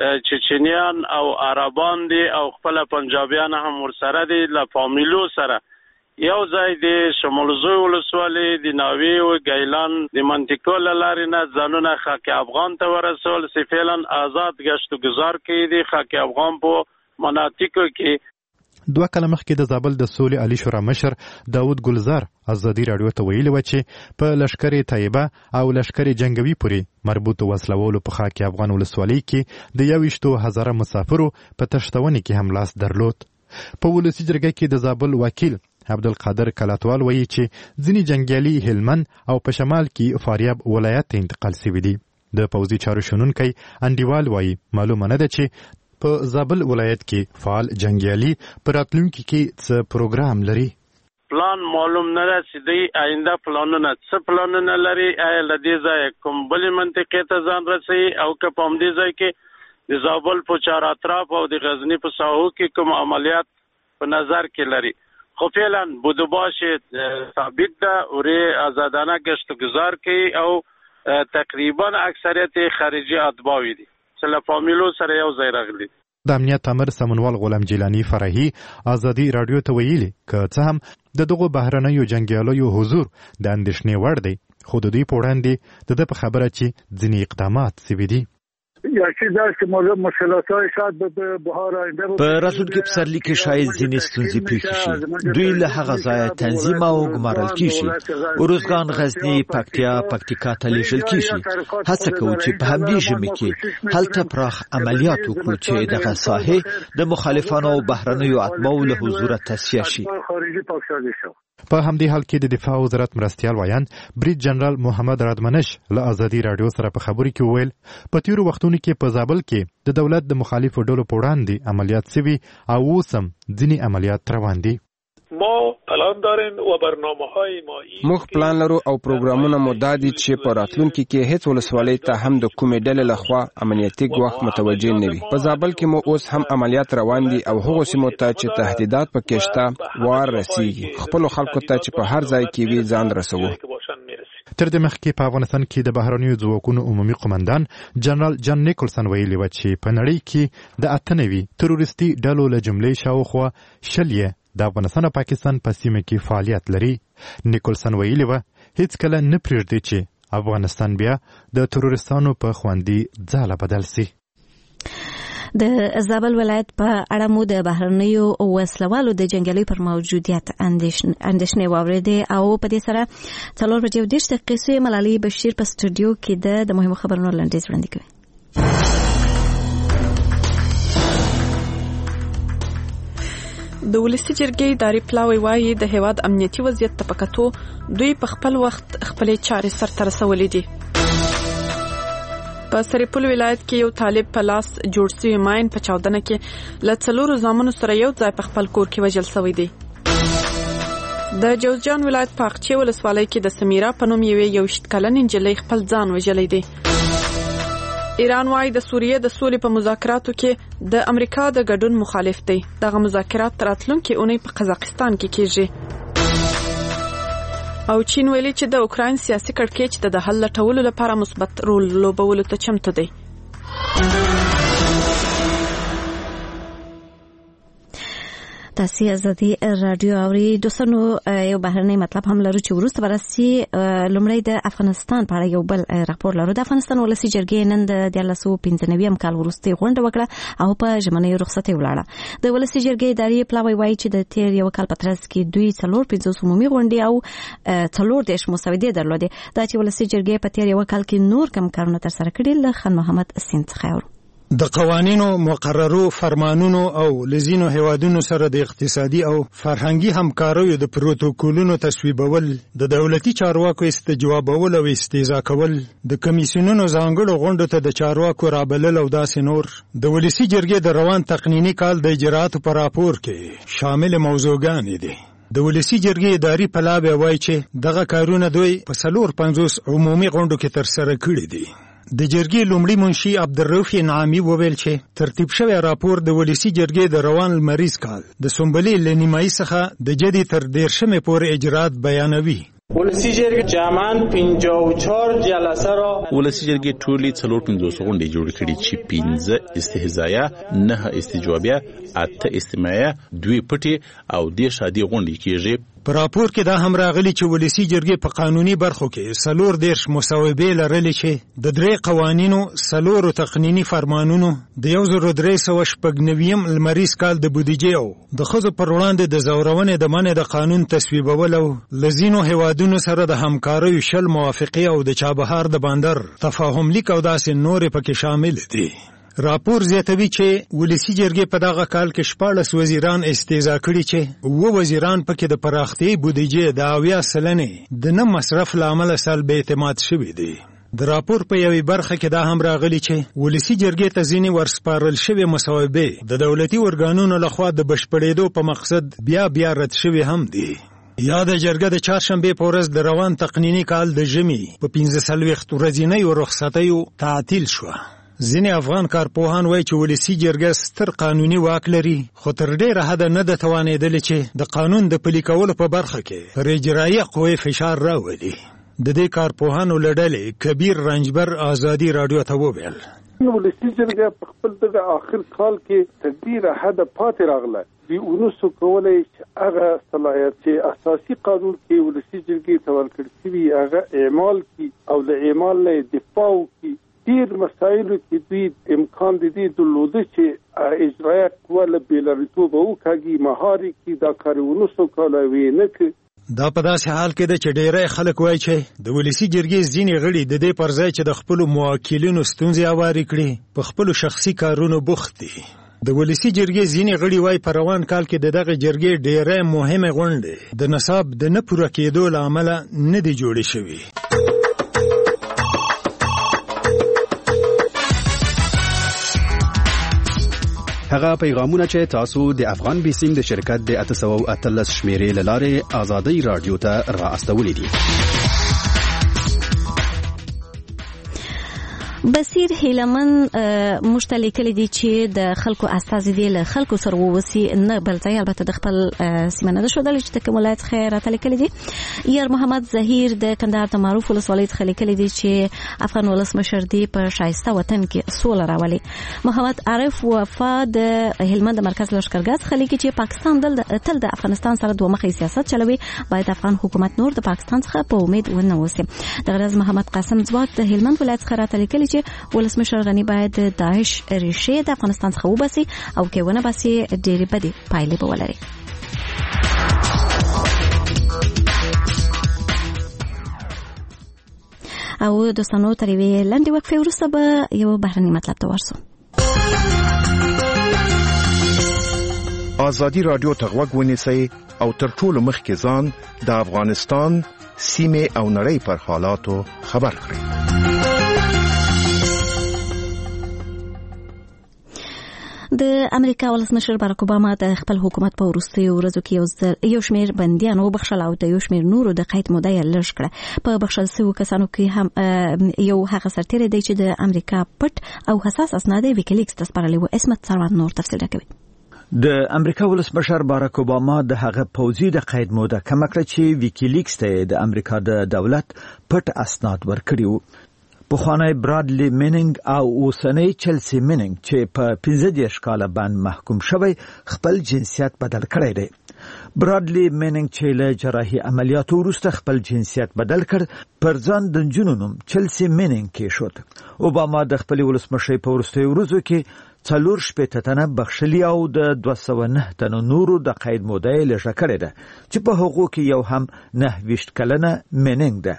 چچنیان او عربان دي او خپل پنجابیان هم ورسره دي له فامیلو سره یو ځای د شمالزوی ولسوالۍ د ناوی او ګیلان د منطقو لارې نه ځانونه خاک افغان ته ورسول چې فعلا آزاد گشت و گذار کوي د خاک افغان په مناطقو کې. 2 کاله مخکې د زابل د سولې علی شورا مشر داود ګلزار ازادي رادیو ته ویلي و چې په لشکر طیبه او لشکر جنگوي پورې مربوط وسلوالو په خاک افغان ولسوالۍ کې د 21,000 مسافرو په تشتونې کې هم لاس درلود. په ولسي جرګه کې د زابل وکیل عبدالقادر کلاتوال وایي چې ځینې جنګیالي هلمند او په شمال کې فاریاب ولایت ته انتقال شوي دي. د پوځي چارو شنونکی انډیوال وایي معلومه نه ده چې په زابل ولایت کې فعال جنګیالي په راتلونکي کې څه پروګرام لري. پلان معلوم نه ده چې دوی آینده پلانونه څه پلانونه لري، آیا له دې ځایه کوم بلې منطقې ته ځان رسوي او که په همدې ځای کې د زابل په چار اطراف او د غزني په ساحو کې کوم عملیات په نظر کې لري. خو فعلا بودباش ثابت ده اوری آزادانه گشت و گذار کوي او تقریبا اکثریت خارجي اتباعی دي چې له فامیلو سره یو ځای راغلي. د امنیت امر سمونوال غلام جیلانی فرهی ازادي رادیو ته ویلي که څه هم د دغو بهرنیو جنګیالیو حضور د اندېښنې وړ دی، خو د دوی په وړاندې د ده په خبره چې ځینې اقدامات شوي دي. په راتلونکي پسرلي کې شاید ځینې ستونزې پیښې شي. دوی له هغه ځایه تنظیم او ګمارل کیږي. اروزګان، غزني، پکتیکا ته لیږل کیږي. هڅه کوو چې په همدې ژمي کې هلته پراخ عملیات وکړو چې دغه ساحې د مخالفانو او بهرنیو اتباعو له حضوره تصفیه شي. په همدې حال کې د دفاع وزارت مرستیال وایان بریج جنرال محمد رادمنش له ازادي رادیو سره په خبرو کې وویل په تیرو وختونو کې په زابل کې د دولت د مخالفو ډلو په وړاندې عملیات شوي او اوس هم ځینې عملیات روان دي. ما پلان داریم و برنامه‌های ما موږ پلان لرو او پروګرامونه مو دادي چې په راتلونکي کې هیڅ ولسوالۍ ته هم د کومې ډلې لخوا امنیتي ګواښ متوجه نه وي. په زابل کې مو اوس هم عملیات روان دي او هغو سیمو ته چې تهدیدات پکې شته وار رسیږي. خپلو خلکو ته چې په هر ځای کې وي ځان رسوو. تر دې مخکې په افغانستان کې د بهرنیو ځواکونو عمومي قومندان جنرال جان نیکلسن ویلي و چې په نړۍ کې د 98 تروریستي ډلو له جملې شاوخوا 20 د افغانستان او پاکستان په سیمه کې فعالیت لري. نیکلسن ویلي و هیڅ کله نه پرېږدي چې افغانستان بیا د تروریستانو په خواندي ځاله بدل سي. د زابل ولایت په اړه مو د بهرنیو وسلوالو د جنګیالیو پر موجودیت اندېښنې واورېدې او په دې سره 4:30 دقیقې ملالۍ بشیر په سټوډیو کې د مهمو خبرونو لنډیز وړاندې کوي. د ولسی جرګې اداري پلاوی وايي د هیواد امنیتي وضعیت ته پکاتو دوی په خپل وخت خپلې چارې سرته رسولې دي. په سرپل ولایت کې یو طالب په لاس جوړ شوی ماین په چاودنه کې له 4 زامنو سره یو ځای په خپل کور کې وژل شوی دی. د جوزجان ولایت په اقچې ولسوالۍ کې د سمیرا په نوم یو 20 کلن نجلۍ خپل ځان وژلی دی. ایران وايي د سوریې د سولې په مذاکراتو کې د امریکا د ګډون مخالف دی. دغه مذاکرات راتلونکي اونۍ په قزاقستان کې کیږي. او چین ویلي چې د اوکراین سیاسي کړکېچ د حل لټولو لپاره مثبت رول لوبولو ته چمتو دی. تاسو ازادي رادیو اوري دوستانو یو بهرنی مطلب هم لرو چې وروسته ورسي لومړی د افغانستان په اړه یو بل راپور لرو. د افغانستان ولسی جرګې نن د 1995 کال وروسته غونډه وکړه او په ژمنۍ رخصتۍ ولاړه. د ولسی جرګې اداري پلاوی وایي چې د تیر یو کال په ترڅ کې دوی 450 عمومي غونډې او 4 مسودې درلودې. دا چې ولسی جرګې په تیر یو کال کې نور کم کارونه تر سره کړي له خان محمد سین څخه د قوانینو مقررو فرمانونو او لزینو هیوادونو سره د اقتصادي او فرهنګي همکاریو د پروتوکولونو تصویبول د دولتي چارواکو استجوابول او استیزا کول د کمیسیونونو ځانګړو غونډو ته د چارواکو رابلل او داسې نور د ولسی جرګې د روان تقنینی کال د اجرااتو پر راپور کې شامل موضوعګان دي. د ولسی جرګې اداري پلاوی وایي چې دغه کارونه دوی په 450 عمومي غونډو کې تر سره کړي دي. د جرګې لومړي منشي عبدالرؤف انعامي وویل چې ترتیب شوی راپور د ولسی جرګې د روان لمریز کال د سنبلې له نیمایي څخه د جدي تر 13 پورې اجرات بیانوي. ولسی جرګې جامعاً 54 جلسه را ولسی جرګې ټولې 450 غونډې جوړ کړي چې 15 استهزائیه، 9 استجوابیه، 8 استماعیه، 2 پټي او 10 شادي غونډې کېږي. په راپور کې دا هم راغلي چې ولسی جرګې په قانوني برخو کې 4 مصوبې لرلې چې د 3 قوانینو 4 تقنینی فرمانونو د 1390 لمریز کال د بودیجې او د ښځو پر وړاندې د زورونې د منع د قانون تصویبول او لزینو هیوادونو سره د همکاریو شل موافقې او د چابهار د بندر تفاهم لیک او داسې نور پکې شامل دي. راپور زیاتوي چې ولسی جرګې په دغه کال کې 14 وزیران استیزا کړي چې 2 وزیران پکې د پراختي بودیجې د 80% د نه مصرف لامل سلب اعتماد شوی دی. د راپور په یوې برخه کې دا هم راغلی چې ولسی جرګې ته ځینې ورسپارل شوی مصوبې د دولتي ورګانونو لخوا د بشپړېدو په مقصد بیا رد شوی هم دي. یا د جرګه د چهارشنبه په ورځ د روان تقنینی کال د ژمي په 15 ورځنۍ رخصتۍ تعطیل شو. ځینې افغان کارپوهان وایي چې ولسی جرګه ستر قانوني واک لري خو تر ډېره حده نه ده توانېدلې چې د قانون د پلي کولو په برخه کې پر اجرایي قوې فشار راولي. د دې کارپوهانو له ډلې کبیر رنجبر ازادي رادیو ته وویل ولسی جرګه په خپل دغه آخر کال کې تر ډېره حده پاتې راغله. دوی ونسو کولی چې هغه صلاحیت چې اساسي قانون کې ولسی جرګې ته ورکړل شوي هغه اعمال کړي او د اعمال نه دفاع وکړي. ډېر مسایلو کې دوی امکان د دې درلوده چې اجرایه قوه له بېلارېتوبه وکاږي مهاري کړي. دا کار یې ونسو کولی ویې نه کړي. دا په داسې حال کې ده چې ډېری خلک وایي چې د ولسی جرګې ځینې غړي د دې پر ځای چې د خپلو موکلینو ستونزې هوارې کړي په خپلو شخصي کارونو بوخت دي. د ولسی جرګې ځینې غړي وایي په روان کال کې دغه جرګې ډېرې مهمه غونډې د نصاب د نه پوره کېدو له امله نه دي جوړې شوي. هغه پیغامونه چې تاسو د افغان بیسیم د شرکت د 813 شمیرې لاره آزادۍ رادیو ته را استولې دي. بصیر هیلمن مشتلیکل دي چې د خلکو استازي دي له خلکو سره ووسی نه بلځای البته د خپل سیمه نه شودل چې د کوملایت خیرات لیکل دي. یار محمد زهیر د کندهار د معروف ولسوالۍ څخه لیکل دي چې افغان ولس مشر دی په شایسته وطن کې سوله راولي. محمد عارف وفا د هلمند مرکز لشکرګاه څخه لیکي چې پاکستان تل د افغانستان سره دوه مخی سیاست چلوي، باید افغان حکومت نور د پاکستان څخه په امید ونه اوسي. د غرض محمد قاسم ځواک د هلمند ولایت څخه رالیکلي چې ولسمشر غنی باید داعش ریښې د افغانستان څخه وباسي او کې ونه باسي ډېرې بدې پایلې به ولري. او دوستانو تر یوې لنډې وقفې وروسته به یو بهرني مطلب ته ورسو. ازادي رادیو ته غوږ ونیسئ او تر ټولو مخکې ځان د افغانستان سیمې او نړۍ پر حالاتو خبر کړئ. د امریکا ولسمشر باراک اوباما د خپل حکومت په وروستیو ورځو کې یو شمېر بندیان وبخښل او د یو شمېر نورو د قید موده یې لږ کړه. په بخښل شویو کسانو کې هم یو هغه سرتیری دی چې د امریکا پټ او حساس اسناد ویکیلیکس ته سپارلي وو. اسمت سروان نور تفصیل راکوي. د امریکا ولسمشر باراک اوباما د هغه پوځي د قید موده کم کړه چې ویکیلیکس ته د امریکا د دولت پټ اسناد ورکړي وو. پخوانی برادلی میننګ او اوسنی چلسی میننګ چې په 15 کاله باندې محکوم شوی خپل جنسیت بدل کړی دی. برادلی میننګ چې له جراحي عملیاتو وروسته خپل جنسیت بدل کړ، پر ځان د نجونو نوم چلسی میننګ کېښود. اوباما د خپل ولسمشر په وروستیو ورځو کې 4 تنه بخښلي او د 209 تنو نورو د قید موده یې لږه کړې ده چې په هغو کې یو هم 29 کلنه میننګ ده.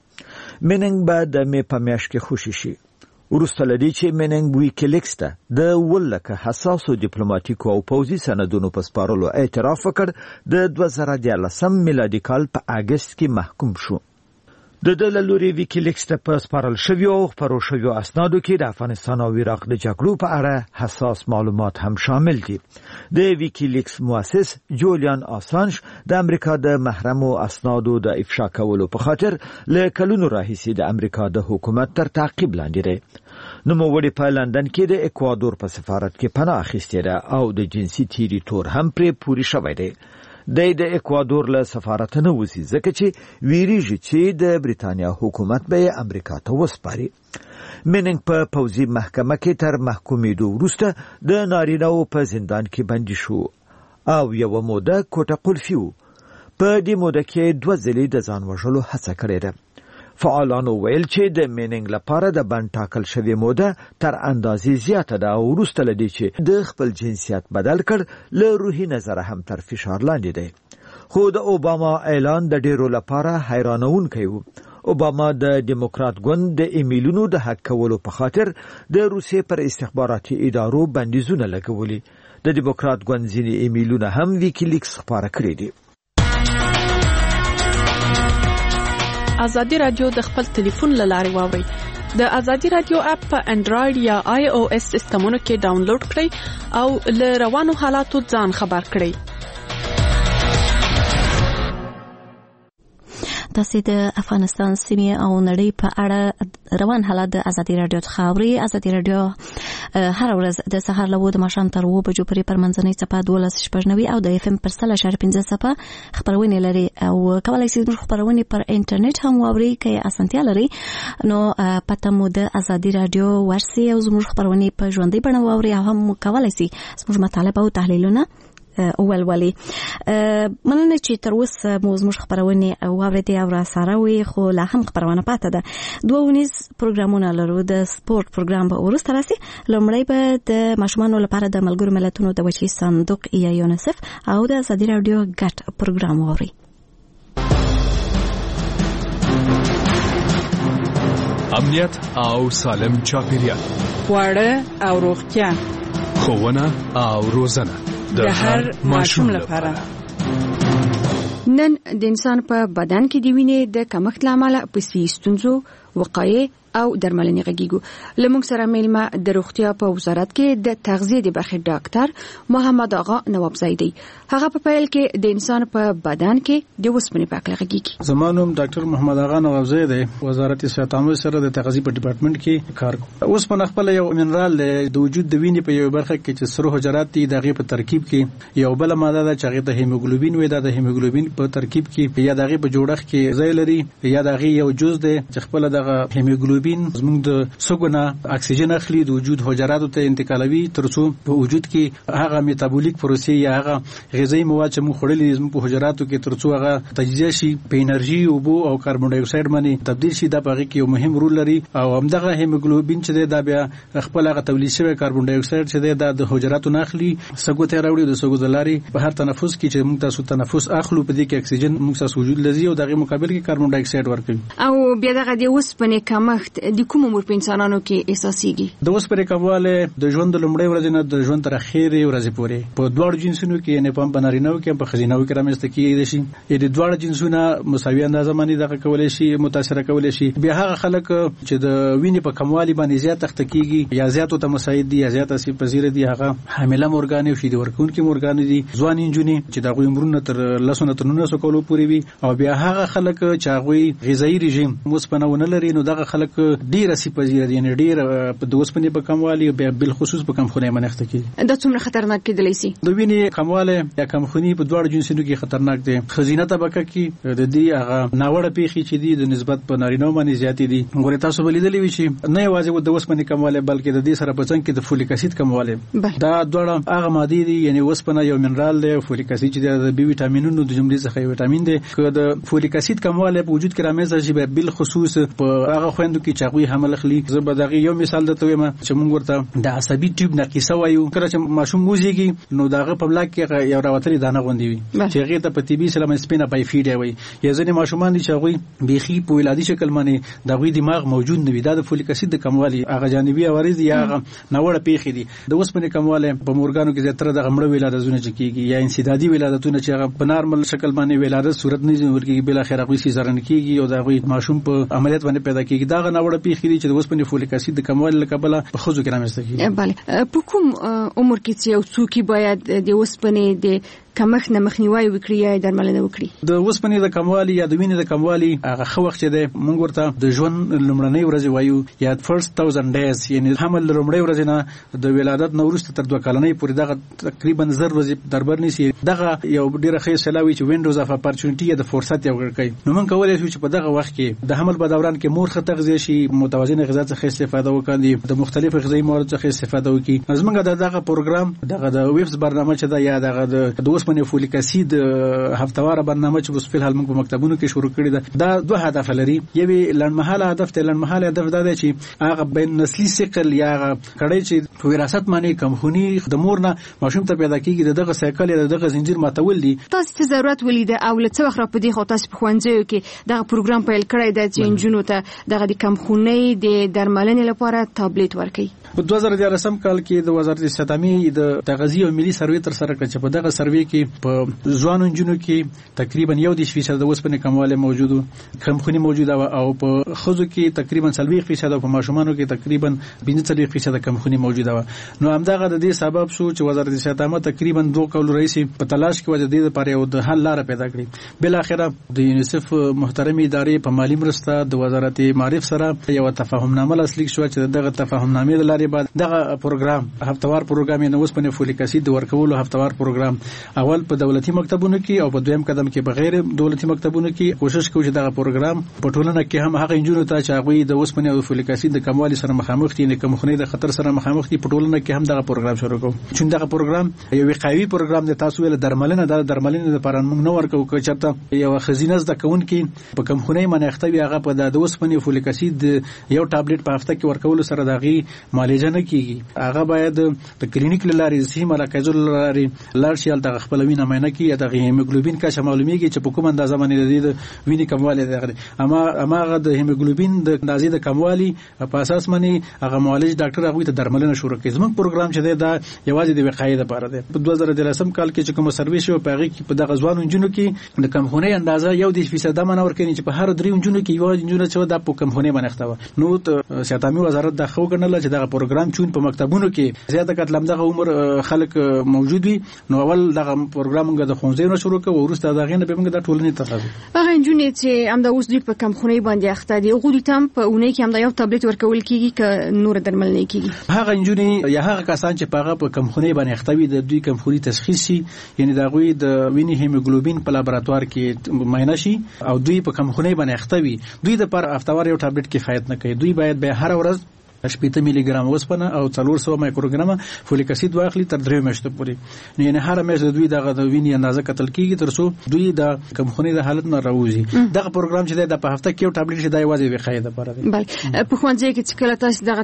میننګ به د مې په میاشت کې خوشي شي. وروسته لدی چې میننګ ویکیلیکس ته د ولکه حساسو ډیپلوماټیکو او پوځي سندونو په سپارلو اعتراف وکړ. د 2014 میلادي کال په اگست کې محکوم شو. د لوري ویکیلیکس ته په سپارل شویو او خپرو شویو اسنادو کې د افغانستان او عراق د جګړو په اړه حساس معلومات هم شامل دي. د ویکیلیکس مؤسس جولیان آسانج د امریکا د محرمو اسنادو د افشا کولو په خاطر له کلونو راهیسې د امریکا د حکومت تر تعقیب لاندې دی. نوموړی په لندن کې د اکوادور په سفارت کې پناه اخیستې ده او د جنسي تیری تور هم پرې پوری شوی دی. د اکوادور له سفارت نه وځي ځکه چې ویریږي چې د بریتانیا حکومت به امریکا ته وسپاري. میننګ په پوځي محکمه کې تر محکومېدو وروسته د نارینه‌و په زندان کې بندي شو او یو موده کوټه قلفي وو. په دې موده کې 2 ځلې د ځان وژلو هڅه کړې ده. فعالانو ویل چې د میننګ لپاره د بند ټاکل شوی موده تر اندازې زیاته ده او وروسته لدی چې د خپل جنسیت بدل کړ له روحي نظره هم تر فشار لاندې دی. خو د اوباما اعلان د ډیرو لپاره حیرانونکی و. اوباما د ډیموکرات ګوند د ایمیلونو د حق کولو په خاطر د روسیې پر استخباراتي ادارو بندیزونه لګولي. د ډیموکرات ګوند ځینې ایمیلونه هم ویکیلیکس خپاره کړي دي. ازادي رادیو د خپل ټلیفون له لارې واورئ. د ازادي رادیو اپ په انډراید یا آی او اس سیستمونو کې ډاونلوډ کړئ او له روانو حالاتو ځان خبر کړئ. تاسو د افغانستان سیمې او نړۍ په اړه روان حالات د ازادي رادیو څخه اورئ. ازادي رادیو هر ورځ د سهار له 2 ماښام تر 2 بجو پورې پر منځنۍ څپه 12.9 او د اف ام پر 3.5 څپه خبرونه لري او کولای شئ خبرونه پر انټرنیټ هم واورئ که اسانتیا لري. نو پته مو د ازادي رادیو ورسي او زموږ خبرونه په ژوندۍ بڼه واورئ او هم کولای شئ زموږ مطالب او تحلیلونه ولولي. مننه چې تر اوسه مو زموږ خبرونه واورېدې او را سره وي، خو لا هم خبرونه پاتې ده. 2 پروګرامونه لرو. د سپورت پروګرام به وروسته راسي. لومړی به د ماشومانو لپاره د ملګرو ملتونو د بچي صندوق یا یونیسف او د ازادي رادیو ګټ پروګرام واوري. امنیت او سالم چاپیریال، خواړه او روغتیا، ښوونه او روزنه د هر ماشوم لپاره. نن د انسان په بدن کې د وینې د کمښت لامل په ستونزو وقایې او درملنې غږیږو. لمونږ سره میلمه د روغتیا په وزارت کې د تغذیه د برخې ډاکټر محمد آغا نوابزی دی. هغه په پیل کې د انسان په بدن کې د اوسپنې په اړه غږیږي. زمانوم ډاکټر محمد آغا نوابزی دی. وزارت صحت عامه سره د تغذیه په ډپارټمنټ کې کار کوي. اوسپنه خپل یو منرال د وجود د وینې په یو برخه کې چې سره حجرات دي دغه په ترکیب کې یو بل ماده ده چې هغه ته هیموګلوبین وي. د هیموګلوبین په ترکیب کې یا دغه په جوړښت کې ځای لري یا دغه یو جزء ده چې خپل دغه هیموګلوبین زموږ د سګونه اکسیجن اخلي د وجود حجراتو ته انتقالوي ترڅو په وجود کې هغه میتابولیک پروسې یا هغه غذایی مواد چې موږ خورلې زموږ په حجراتو کې ترڅو هغه تجزیه شي په انرژي او بو او کاربن ډای اکساید باندې تبدیل شي. دا په کې یو مهم رول لري او همدغه هیموګلوبین چې دا بیا خپل هغه تولید شوی کاربن ډای اکساید چې دا د حجراتو نه اخلي سګو ته راوړي د سګو دلاري په هر تنفس کې چې موږ تاسو تنفس اخلو په دې کې اکسیجن موږ تاسو وجود لذي او دغه مقابل کې کاربن ډای اکساید ورکوي. او بیا دغه د اوسپنې کمښت د کوم عمر په انسانانو کې احساسيږي؟ د اوسپنې کمواله د ژوند د لومړۍ ورځې نه د ژوند تر اخیری ورځې پورې په دواړو جنسونو کې نه په بنارینو کې په خزینو کې رامنځته کیږي شي. د دواړو جنسونو مساوي اندازه باندې دغه کولای شي متاثر کولای شي. بیا هغه خلک چې د وینې په کموالي باندې زیات تخت کیږي یا زیاتو ته مساعد دي یا زیات اسی پذیر دي هغه حامله مورګان او شیدې ورکونکي مورګان دي ځوان انجونی چې دغه عمرونه تر 19 کولو پورې وي. او بیا هغه خلک چې هغه غذایی رژیم اوسپنهونه لري نو دغه خلک ډیر اسی پذیر دي نه ډیر په اوسپنې په کموالي بیا بل خصوص په کمخونی منښت کیږي. دا څومره خطرناک کېدلی شي؟ د وینې کمواله یا کمخونی په دواړو جنسونو کې خطرناک دي. خزینه طبقه کې د دې هغه ناوړه پیخي چې دي د نسبت په نارینه باندې زیاتې دي. ګوره تاسو ولیدلې وي چې نه یوازې د اوسپنې کمواله بلکې د دې سره په څنګ کې د فولیک اسید کمواله دا دواړه هغه ماده دي یعنی اوسپنه یو منرال دی. فولیک اسید چې د بي وټامینونو د جملې څخه یو وټامین دی. که د فولیک اسید کمواله په وجود کې رامنځته شي بل خصوص په هغه خويندو کې چاغوي حمل اخلي. زه به دغه یو مثال درته وایم چې موږ ورته د عصبي ټیوب ناقصه وایو. کله چې ماشوم موزيږي نو دغه په بلاک کې یو راوتلې دانه غوندي وي چې هغه ته په طبي سلام سپینه پای فیډ وي. یا ځینې ماشومان دي چې هغه بيخي په ولادي شکل باندې دغه دماغ موجود نه وي. دا د فولیک اسید د کموالي هغه جانبي عوارض یا ناوړه پیخي دي. د اوسپنې کمواله په مورګانو کې زیاتره د غمړو ولادتونه چې کیږي یا انسدادي ولادتونه چې هغه په نارمل شکل باندې ولادت صورت نه ورکیږي بل اخر هغه سیزارن کیږي او دغه ماشوم په عملیات باندې پیدا کیږي. دا ناوړه پیخي دي چې د اوسپنې فولیک اسید د کموالي لکبله په خوځو کې رامنځته کیږي. بله په کوم عمر کې چې یو څوک باید د اوسپنې د کمښت نه مخنیوي وکړي یا درملنه وکړي؟ د اوسپنې د کموالي یا د وینې د کموالي هغه خو وخت دی موږ ورته د ژوند لومړنۍ ورځې وایو یا فرست 1000 days یعنی حمل لومړۍ ورځې نه د ولادت نه وروسته تر 2 کلنۍ پورې دغه تقریبا 0 ورځې دربر نشي. دغه یو ډیره ښه سلاوي چې وینډوز اف اپورچونټی یا د فرصت یو ورکړي. نو موږ کولای شو چې په دغه وخت کې د حمل په دوران کې مور خطر تغذیه شي متوازن غذا څخه استفاده وکړي د مختلفو غذایی موادو څخه استفاده وکړي. زمونږ دغه پروګرام دغه د ویبس برنامه چې دا یا دغه د اوسپنې فولیک اسید هفتواره برنامه چې په فعل موږ په مکتبونو کې شروع کړی دا دوه هدف لري. یوه لړمحاله هدف ته لړمحاله هدف دا دی چې هغه بین نسلی سیکل یا کړي چې وراثت باندې کمخونی د مور نه ماشوم ته پیدا کیږي دغه سایکل یا دغه زنجیر ماتول دي. تاسو ته ضرورت ولید او لڅ وخت را پدې خو تاسو په خوانځو کې دغه پروګرام پیل کړی دی چې انجونو ته دغه د کمخونی د درملنې لپاره ټابلیټ ورکړي. په 2014 کال کې د وزارت صحت عامه د تغذیه او ملي سروې تر سره کړ چې په دغه سروې کې په ځوانو انجونو کې تقریبا 1% د اوسپنې کمواله موجوده کمخونی موجوده او په خزو کې تقریبا 40% او په ماشومانو کې تقریبا 45% کمخونی موجوده و. نو همدغه د دې سبب شو چې وزارت صحت عامه تقریبا 2 کال رئیس په تلاش کې وجه دې لپاره یو د حل لار پیدا کړې. بل اخره د یونیسف محترم ادارې په مالی مرسته د وزارت معارف سره یو تفاهمنامه لاسلیک شو چې دغه تفاهمنامې د لارې بعد دغه پروګرام هفتوار پروګرام یې نو اوسپنې فولیک اسید ورکولو هفتوار پروګرام اول په دولتي مکتبونو کې او په دویم قدم کې بغیر دولتي مکتبونو کې کوشش کوي چې دغه پروګرام په ټولنه کې هم هغه انجونو ته چې هغه د اوسپنې او فولیک اسید د کموالي سره مخامخ دي نه کمخونی د خطر سره مخامخ دي په ټولنه کې هم دغه پروګرام شروع کوي. چې دغه پروګرام یو وقایوي پروګرام د تاسو ول درملنه د درملنې لپاره موږ نو ورکو چې یو خزینه د کون کې په کمخونی منښتوي هغه په د اوسپنې او فولیک اسید یو ټابلیټ په هفته کې ورکول سره دغه معالجه نه کیږي. هغه باید د کلینیک لارې صحي مرکزونو لارې لارشي دغه خپل وینه معاینه کوي د هیموګلوبین کچه معلومیږي چې په کوم اندازه باندې د وینې کموالی دی. اما هغه د هیموګلوبین د اندازې د کموالی په اساس باندې هغه معالج ډاکټر هغه ته درملنه شروع کوي. زموږ پروګرام چې دی دا یوازې د وقایې لپاره دی. په 2013 کال کې چې کوم سروې شو په هغه کې په دغه ځوان انجونو کې د کمخونۍ اندازه 1% منور کړي چې په هر 3 انجونو کې یو انجونه چې د کمخونۍ باندې ختوه. نو سیاتامي وزارت د خو ګڼل چې دغه پروګرام چون په مکتبونو کې زیاته کتلم دغه عمر خلک موجود وي. نو اول دغه پروګرام موږ د ښوونځیو شروع کړو، ورسته دغه نه به موږ د ټولنې تخصص هغه انجونې چې هم د اوس دوی په کمخونۍ باندې اخته دي غوډي تم په اونۍ کې هم د یو ټابلیټ ورکول کیږي ک نور درمل نه کیږي. هغه انجونې یا هغه کسان چې په کمخونۍ باندې اخته وي د دوی کمخونۍ تشخیص شي، یعنی د غوی د وینې هیموګلوبین په لابراتوار کې معاینه شي او دوی په کمخونۍ باندې اخته وي، دوی د پر افتوار یو ټابلیټ کفایت نه کوي. دوی باید به هر ورځ 80 ملي ګرام اوسپنه او 400 مایکروګرام فولیک اسید واخلي تر 3 میاشتو پورې. یعنی هر میاشت دوی دغه د وینې اندازه کتل کیږي تر څو دوی د کمخونۍ د حالت نه راوځي. دغه پروګرام چې د په هفته کې یو ټابلیټ شي دا یوازې وقایې لپاره دی. بل په ښوونځي کې چې کله تاسو دغه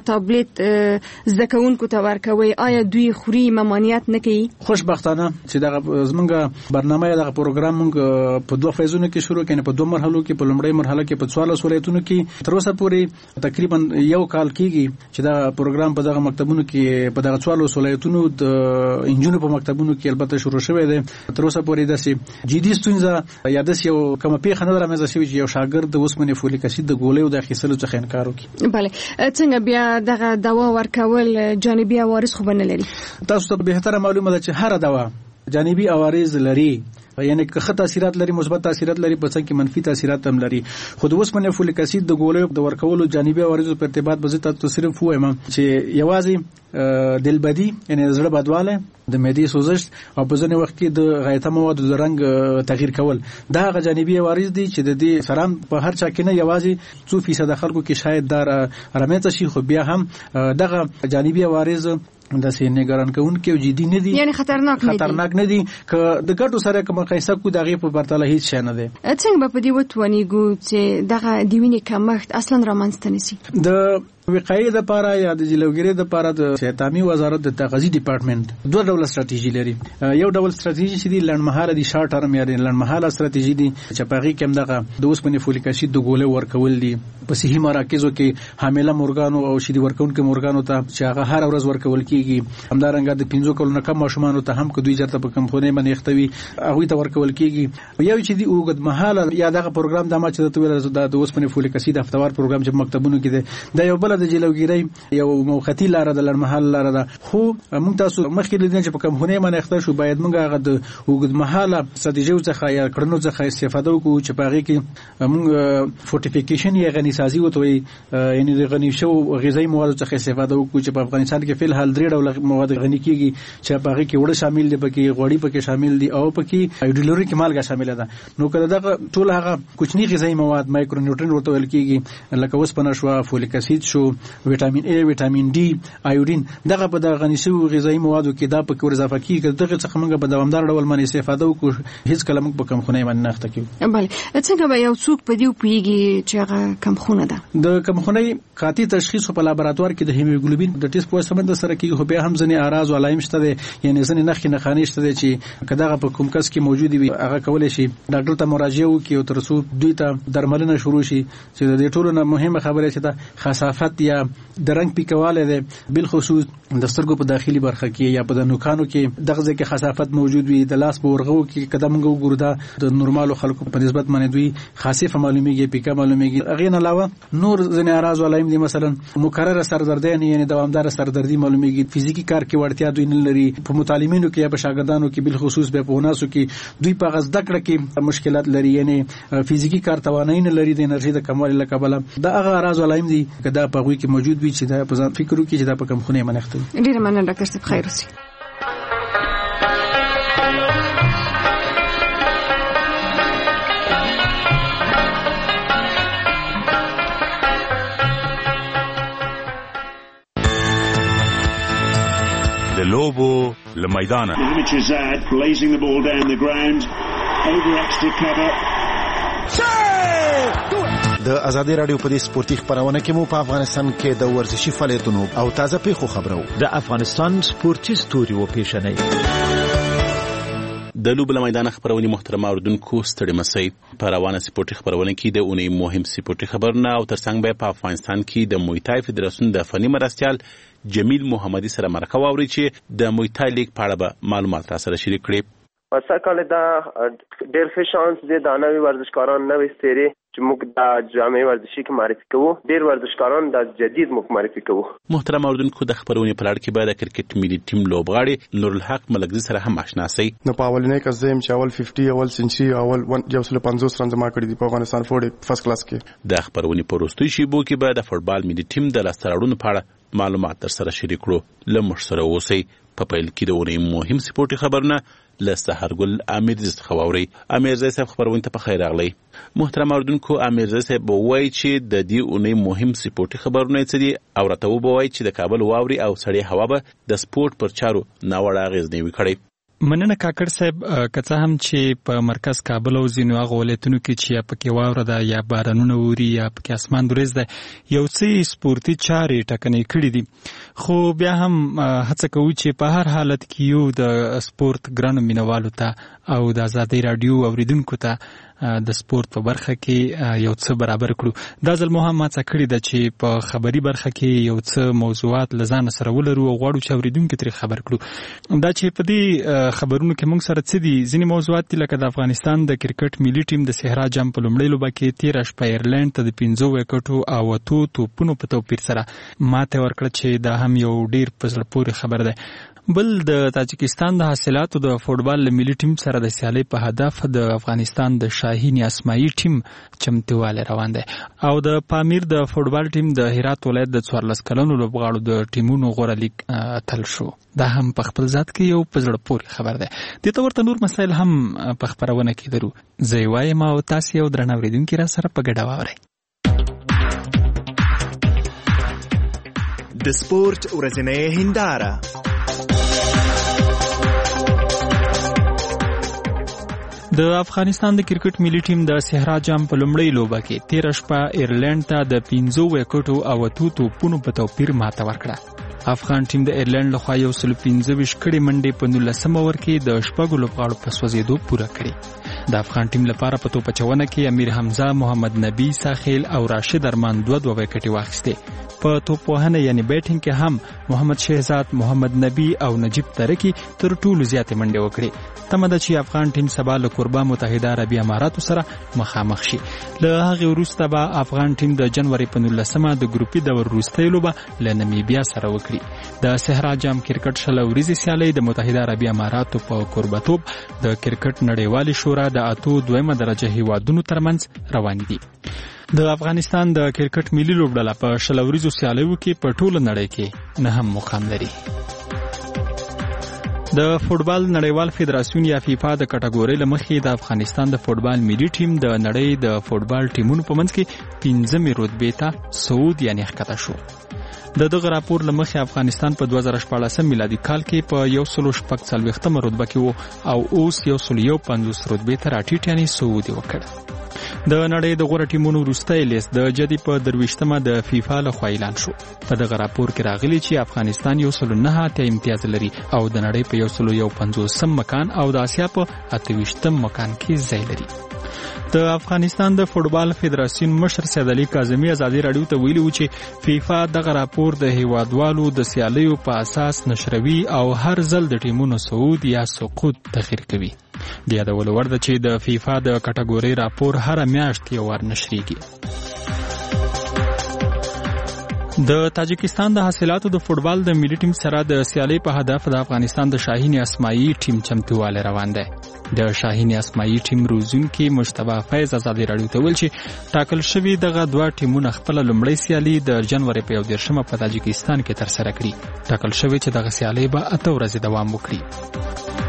ټابلیټ زده کوونکو ته ورکوي آیا دوی خوري ممانعت نه کوي؟ خوشبختانه چې دغه زمونږ برنامه دغه پروګرام موږ په 2 فیزونو کې شروع کړي. په 2 مرحلو کې په لومړۍ مرحله کې په 14 ولایتونو کې تر اوسه پورې تقریبا یو کال کېږي چې دا پروګرام په دغه مکتبونو کې په دغه 14 ولایتونو د انجونو په مکتبونو کې البته شروع شوی دی. تر اوسه پورې داسې جدي ستونزه یا داسې یو کومه پیښه نه رامنځته شوې چې یو شاګرد د اوسپنې فولیک اسید د ګولیو د اخیستلو څخه انکار وکړي. بله څنګه بیا دغه دوا ورکول جانبي عوارض خو نه لري؟ تاسو ته به تر معلومه ده چې هر دوا جانبي عوارض لري، یعنی که ښه تاثیرات لري، مثبت تاثیرات لري، په څنګه کې منفي تاثیرات هم لري. خو د اوسپنې فولیک اسید د ګولیو د ورکولو جانبي عوارض په ارتباط به تاسو صرف وایم چې یوازې دلبدي یعنی زړه بدواله، د معدې سوزش او په ځینې وخت کې د غایطه موادو د رنګ تغییر کول دا غ جانبي عوارض دي چې د دې سران په هر چا کې نه یوازې 2% خلکو کې شاید دا رامنځته شي، خو بیا هم دغه جانبي عوارض د سینې ګران کوونکې او جدي نه دي، یعنی خطرناک نه دي. که د ګټو سره کوم قیاسه کو دغه په پرتله هیڅ شي نه دي. څنګه په دې وتونیګو چې دغه د وینې کمښت اصلا رامنځته نشي؟ د وقایې لپاره یا د جلوګیرۍ لپاره د صحتامي وزارت د تغذیه ډپارټمنټ 2 ډول ستراتیژي لري. یو ډول ستراتیژي چې دی لنډمهاله دي، شارټ ټرم یا لنډمهاله ستراتیژي دي چې په هغه کې هم دغه د اوسپنې فولیک اسید د ګولې ورکول دي په صحي مراکزو کې حامله مورګانو او شیدې ورکونکو مورګانو ته چې هغه هر ورځ ورکول کیږي. همدارنګه د 15 کلونو کم ماشومانو ته هم که دوی چرته په کمخونۍ باندې اختوي هغه ته ورکول کیږي. یو چې دی اوږد مهاله یا دغه پروګرام د ما چې د ویل د اوسپنې فولیک اسید هفتوار پروګرام چې مکتبونو کې دی دا یو بل د جلوګیرۍ یو موقتی لاره د لړمحل لاره ده. خو موږ تاسو مخکې لیدل چې په کمخونۍ باندې اخته شو باید موږ هغه د اوږد مهاله ستراتیژیو څخه یا کړنو څخه استفاده وکړو چې په هغه کې موږ فورټیفیکیشن یا غنی سازي وتوي، یعنی د غنی شو غذایی موادو څخه استفاده وکړو چې په افغانستان کې فل حال 3 ډول مواد غنی کیږي چې په هغه کې وړه شامل دي، پکې غوړي پکې شامل دي او پکې هایډرولوریک مالګه شامل ده. نو کله دغه ټول هغه کوچني غذایی مواد مایکرو نیوټرین ورته ویل کیږي لکه اوسپنه شو، فولیک اسید شو، ویټامین A، ویټامین D، آیودین، دغه په دغه غنی شوی غذایی موادو کې دا پکې ور اضافه کیږي. دغه څخه موږ په دوامدار ډول باندې استفاده وکړو، هیڅ کله موږ په کمخونۍ باندې نه اخته کیږو. بله څنګه به یو څوک په دې پیږي چې هغه کمخونه ده؟ د کمخونۍ قاطع تشخیص په لابراتوار کې د هیموګلوبین د ټیسټ په سمند سره کیږي، خو بیا هم ځنې اعراض او علائم شته دي، یعنی ځنې نښې شته دي چې کداغه په کوم کس کې موجود وي هغه کولای شي ډاکټر ته مراجعه وکړي او تر څو دوی ته درملنه شروع شي. چې د دې ټولو نه مهمه خبره چې دا خصافت یا د رنګ پیکواله ده، بل خصوص د سترګو په داخلي برخه کې یا په د نوکانو کې دغه ځکه خصافت موجود وي. د لاس په ورغو کې قدم وګورو دا د نورمالو خلکو په نسبت باندې دوی خاصه معلومیږي، پیکا معلومیږي. هغه نه علاوه نور ځنې اعراض او علائم دي، مثلا مکرره سردردي یعنی دوامدار سردردي معلومیږي. فزیکی کار کې وړتیا دوی نه لري. په متعلمینو کې یا په شاګردانو کې بل خصوص به په وناسو کې دوی په غزده کړه کې مشکلات لري، یعنی فزیکی کار توانایي نه لري، د انرژي د کموالي له کبله دا هغه اعراض او علائم دي کدا په غوي کې موجود وي چې دا په ځان فکر وکړي چې دا په کمخونۍ باندې اخته. ډیره مننه ډاکټر صاحب، خیر اوسئ. د لوبو لمیدانه د ازادي رادیو په دې سپورتي خبرونه کې مو په افغانستان کې د ورزشي فعالیتونو او تازه پیښو خبرو د افغانستان سپورتي ستوري او پیښنې د لوبو له میدان خبرونې محترم اوریدونکو ستړي مسئ په روانه سپورټي خبرونه کې د اونۍ مهم سپورټي خبرونه او ترڅنګ به په افغانستان کې د مویتای فدراسیون د فني مرستیال جمیل محمدي سره مرکه واوري چې د مویتای لیګ په اړه به معلومات را سره شریک کړي. سرکال دا ډېر ښه شانس دی د نوي ورزشکاران نوې څېرې چې موږ د جامع ورزشي کې معرفي کوو. ډېر ورزشکاران د جدید موږ معرفي کوو. محترم اوریدونکو د خبرونې په لړ کې به د کرکټ ملي ټیم لوبغاړي نورالحق ملکزي سره هم آشنا سئ. نو په اولنۍ کې زم چې اول 50 اول سنچري اول 150 رن ما کړی دی په افغانستان فوټ فرست کلاس کې. د خبرونې په وروستي شیبو کې به د فوټبال ملي ټیم د لاسته راوړنو په اړه معلومات در سره شریک کړو. له موږ سره اوسئ. په پیل کې د اونۍ مهم سپورټي خبرونه له سحرګل امیرزي څخه واورئ. امیرزي صاحب خبرونه ته په خیر راغلی. محترم اوریدونکو امیرزي صاحب وایي چې د دې اونۍ مهم سپورټي خبرونه څه دي او راته ووایي چې د کابل واوري او سړې هوا به د سپورټ پر چارو ناوړه اغېز نه وي کړی. مننه کاکړ صاحب که څه هم چې په مرکز کابل او ځینو هغه ولایتونو کې چې یا پکې واوره ده یا بارانونه اوري یا پکې اسمان وریځ ده یو څه سپورتي چارې ټکنۍ کړي دي خو بیا هم هڅه کوو چې په هر حالت کې یو د سپورت ګرانو مینوالو ته او د ازادۍ رادیو اوریدونکو ته د سپورت په برخه کې یو څه برابر کړو. دا ځل مو هم هڅه کړې ده چې په خبري برخه کې یو څه موضوعات له ځانه سره ولرو او غواړو چې اوریدونکو ترې خبر کړو. دا چې په دې خبرونو کې موږ سره څه دي ځینې موضوعات دي لکه د افغانستان د کرکټ ملي ټیم د صحرا جام په لومړۍ لوبه کې 13 شپه ایرلند ته د 15 وکټو او 8 توپونو په توپیر سره ماته ورکړه چې دا هم یو ډیر په زړه پورې خبر ده. بل د تاجکستان د حاصلاتو د فوټبال ملي ټیم سره د سیالۍ په هدف د افغانستان د شاهین اسماعیل ټیم چمتواله روان دی او د پامیر د فوټبال ټیم د هرات ولایت د 14 کلنو لوبغاړو د ټیمونو غوره لیگ اتل شو. دا هم په خپل ذات کې یو په زړه پورې خبر دی. د تو ورته نور مسایل هم په خبرونه کې درو. زه وایم او تاسو یو درنه اوریدونکو را سره په ګډه واورئ. د سپورت ورځنۍ هنداره. د افغانستان د کرکټ ملي ټیم د صحرا جام په لومړۍ لوبه کې 13 شپه ایرلند ته د 15 وکټو او 8 توپونو په توپیر ماته ورکړه. افغان ټیم د ایرلند لخوا 115 کړي منډې په 19 اوور کې د شپږو لوبغاړو په سوځېدو پوره کړي. د افغان ټیم لپاره په توپ اچونه کې امیر حمزه، محمد نبی ساخیل او راشد ارمان 2 وکټې واخیستې. په توپ وهنه یعنی بیټینګ کې هم محمد شهزاد، محمد نبی او نجیب ترکی تر ټولو زیاتې منډې وکړي. تمه ده چې افغان ټیم سبا له کوربه متحده عربي اماراتو سره مخامخ شي. له هغې وروسته به افغان ټیم د جنوري په 19 د ګروپي دور وروستۍ لوبه له نمیبیا سره وکړي. د صحرا جام کرکټ شل ورځې سیالۍ د متحده عربي اماراتو په کوربتوب د کرکټ نړیوالې شورا د 8 دویمه درجه هیوادونو ترمنځ روان دي. د افغانستان د کرکټ ملي لوبډله په شل ورځو سیالیو کې په ټوله نړۍ کې نه هم مقام لري. د فوټبال نړیوال فدراسیون یا فیفا د کټګورۍ له مخې د افغانستان د فوټبال ملي ټیم د نړۍ د فوټبال ټیمونو په منځ کې 15مې رتبې ته صعود یعنی ښکته شو. د دغه راپور له مخې افغانستان په 2014 میلادي کال کې په 140مه رتبه کې وو او اوس 150 رتبې ته راټیټ یعنی صعود وکړ. د نړۍ د غوره ټیمونو وروستی لیست د جدي په 23مه د فیفا لخوا اعلان شو. په دغه راپور کې راغلي چې افغانستان 109 امتیاز لري او د نړۍ په 150 مکان او د آسیا په 28 مکان کې ځای لري. د افغانستان د فوټبال فدراسیون مشر سید علي کاظمي ازادي رادیو ته ویلي و چې فیفا دغه راپور د هیوادوالو د سیالیو په اساس نشروي او هر ځل د ټیمونو صعود یا سقوط تخیر کوي. د یادولو وړ ده چې د فیفا د کټګورۍ راپور هر میاشت یو وار نشریږي. د تاجکستان د حاصلاتو د فوټبال د ملي ټیم سره د سیالۍ په هدف د افغانستان د شاهین اسماعیل ټیم چمتواله روان دی. د شاهین اسماعیل ټیم روزونکي مجتبی فیض ازادي رادیو ته ویل چې ټاکل شوي دغه دوه ټیمونه خپل لومړی سیالي د جنوري په 11مه په تاجکستان کې ترسره کړي. ټاکل شوي چې دغه سیالي به 8 ورځې دوام وکړي.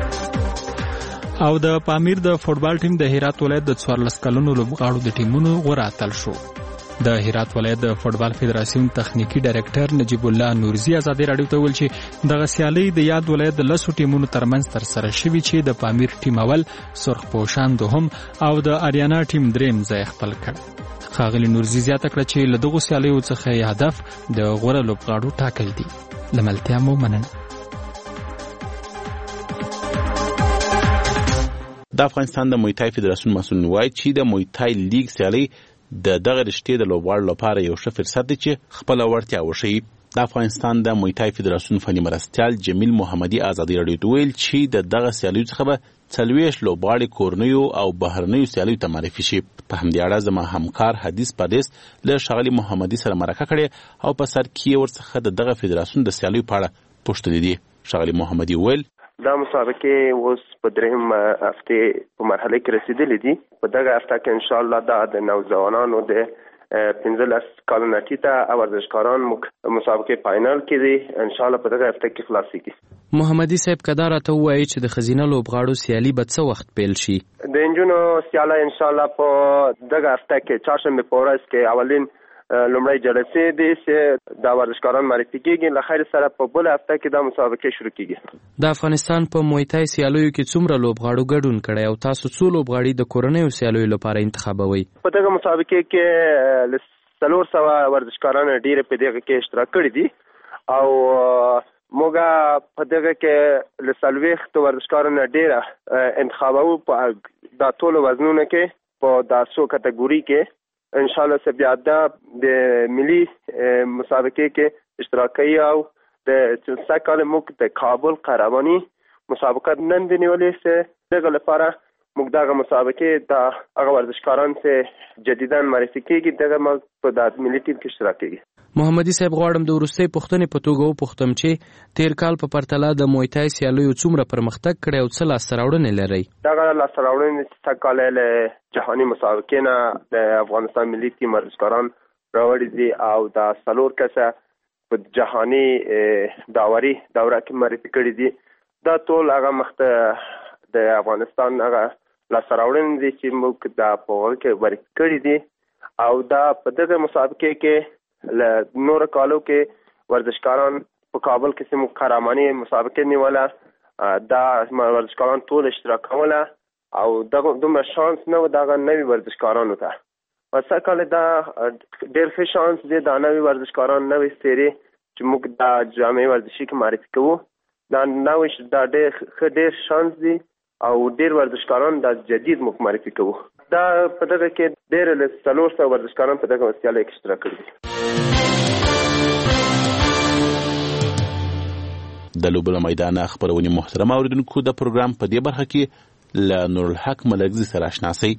او د پامیر د فوټبال ټیم د هرات ولایت د 14 کلنو لوبغاړو د ټیمونو غوره اتل شو. د هرات ولایت د فوټبال فدراسیون تخنیکی ډایرکټر نجیب الله نورزی ازادي رادیو ته ویل چې دغه سیالي د یاد ولایت د 10 ټیمونو ترمنځ ترسره شوي چې د پامیر ټیم اول، سرخ پوشان دوهم او د اریانا ټیم دریم ځای خپل کړ. ښاغلي نورزی زیاته کړه چې له دغو سیالیو څخه هدف د غوره لوبغاړو ټاکل دي. لملتیا مو مننه. د افغانستان د مویتای فدراسیون مسؤل وایي چې د مویتای لیګ سیالي د دغه رشتې د لوبغاړو لپاره یو ښه فرصت دی چې خپل وړتیا وښیي. د افغانستان د مویتای فدراسیون فني مرستیال جمیل محمدي ازادي راډیو ته ویل چې د دغه سیالیو څخه به 40 لوبغاړي کورنیو او بهرنیو سیالیو ته معرفي شي. په همدې اړه زما همکار حدیث پردیس له ښاغلي محمدي سره مرکه کړې او په سر کې ورڅخه د دغه فدراسیون د سیالیو په اړه پوښتنې دي. ښاغلي محمدي ویل دا مسابقه اوس په دریم هفته په مرحله کې رسیدلې دي. په دغه هفته کې ان شاء الله د نوجوانانو د 15 کالو ته ورزشکاران مسابقه فاینل کې دي. ان شاء الله په دغه هفته کې خلاصيږي. محمدي صاحب کدار ته وایي چې د خزینه لوبغاړو سیالي به څه وخت پیل شي؟ د انجونو سیاله ان شاء الله په دغه هفته کې چهارشنبه په ورځ کې اولین لومړی جلسې دي چې د ورزشکاران معرفي کیږي. له خیر سره په بل هفته کې د مسابقه شروع کیږي. د افغانستان په مویتای سیالیو کې څومره لوبغاړو ګډون کړي او تاسو څو لوبغاړي د کورنیو سیالیو لپاره انتخابوي؟ په دغه مسابقه کې 300 ورزشکاران ډیر په دغه کې اشتراک کړي دي او موږ په دغه کې له 40 ورزشکارانو ډیر انتخابو په د ټولو وزنونو کې په داسو کټګوري کې ان شاء الله سبيعده د ملي مسابقه کې اشتراک کوي او د سکهال موږ د کابل قهرماني مسابقه نن دی نیولې چې دغه لپاره موږ دغه مسابقه د هغه ورزشکاران چې جدیداً معرفي کیږي دغه موږ په د ملي ټیم کې اشتراک کوي. محمدي صاحب غواړم د وروستۍ پوښتنې په توګه وپوښتم چې تیر کال په پرتله د مویتای سیالیو څومره پرمختګ کړی او څه لاسته راوړنې لري؟ دغه لاسته راوړنې چې سږ کال له جهاني مسابقې نه د افغانستان ملي ټیم ورزشکاران راوړي دي او د 4 کسه په جهاني داوري دوره کې معرفي کړي دي. دا ټول هغه مخته د افغانستان هغه لاسته راوړنې دي چې موږ د په وخت کې معرفي کړي دي او دا په دغه مسابقه کې له نور کالو کې ورزشکاران په کابل کې سم قهرماني مسابقه نیوله. دا ورزشکاران ټول اشتراک کوله او دغه دومره شانس نه و دغه نوي ورزشکارانو ته. وسه کله دا ډېر ښه شانس دی د نوي ورزشکاران نوي ستوري چې موږ د جامع ورزشي کې معرفي کوو. دا نوي دا ډېر شانس دی او ډېر ورزشکاران د جدید موږ معرفي کوو. دا په دغه کې ډېر له 300 ورزشکاران په دغه سیالۍ کې اشتراک کړي. د لوبو له میدانه خبرونې محترم اوریدونکو د پروګرام په دې برخه کې له نورالحق ملکزي سره آشنا شئ.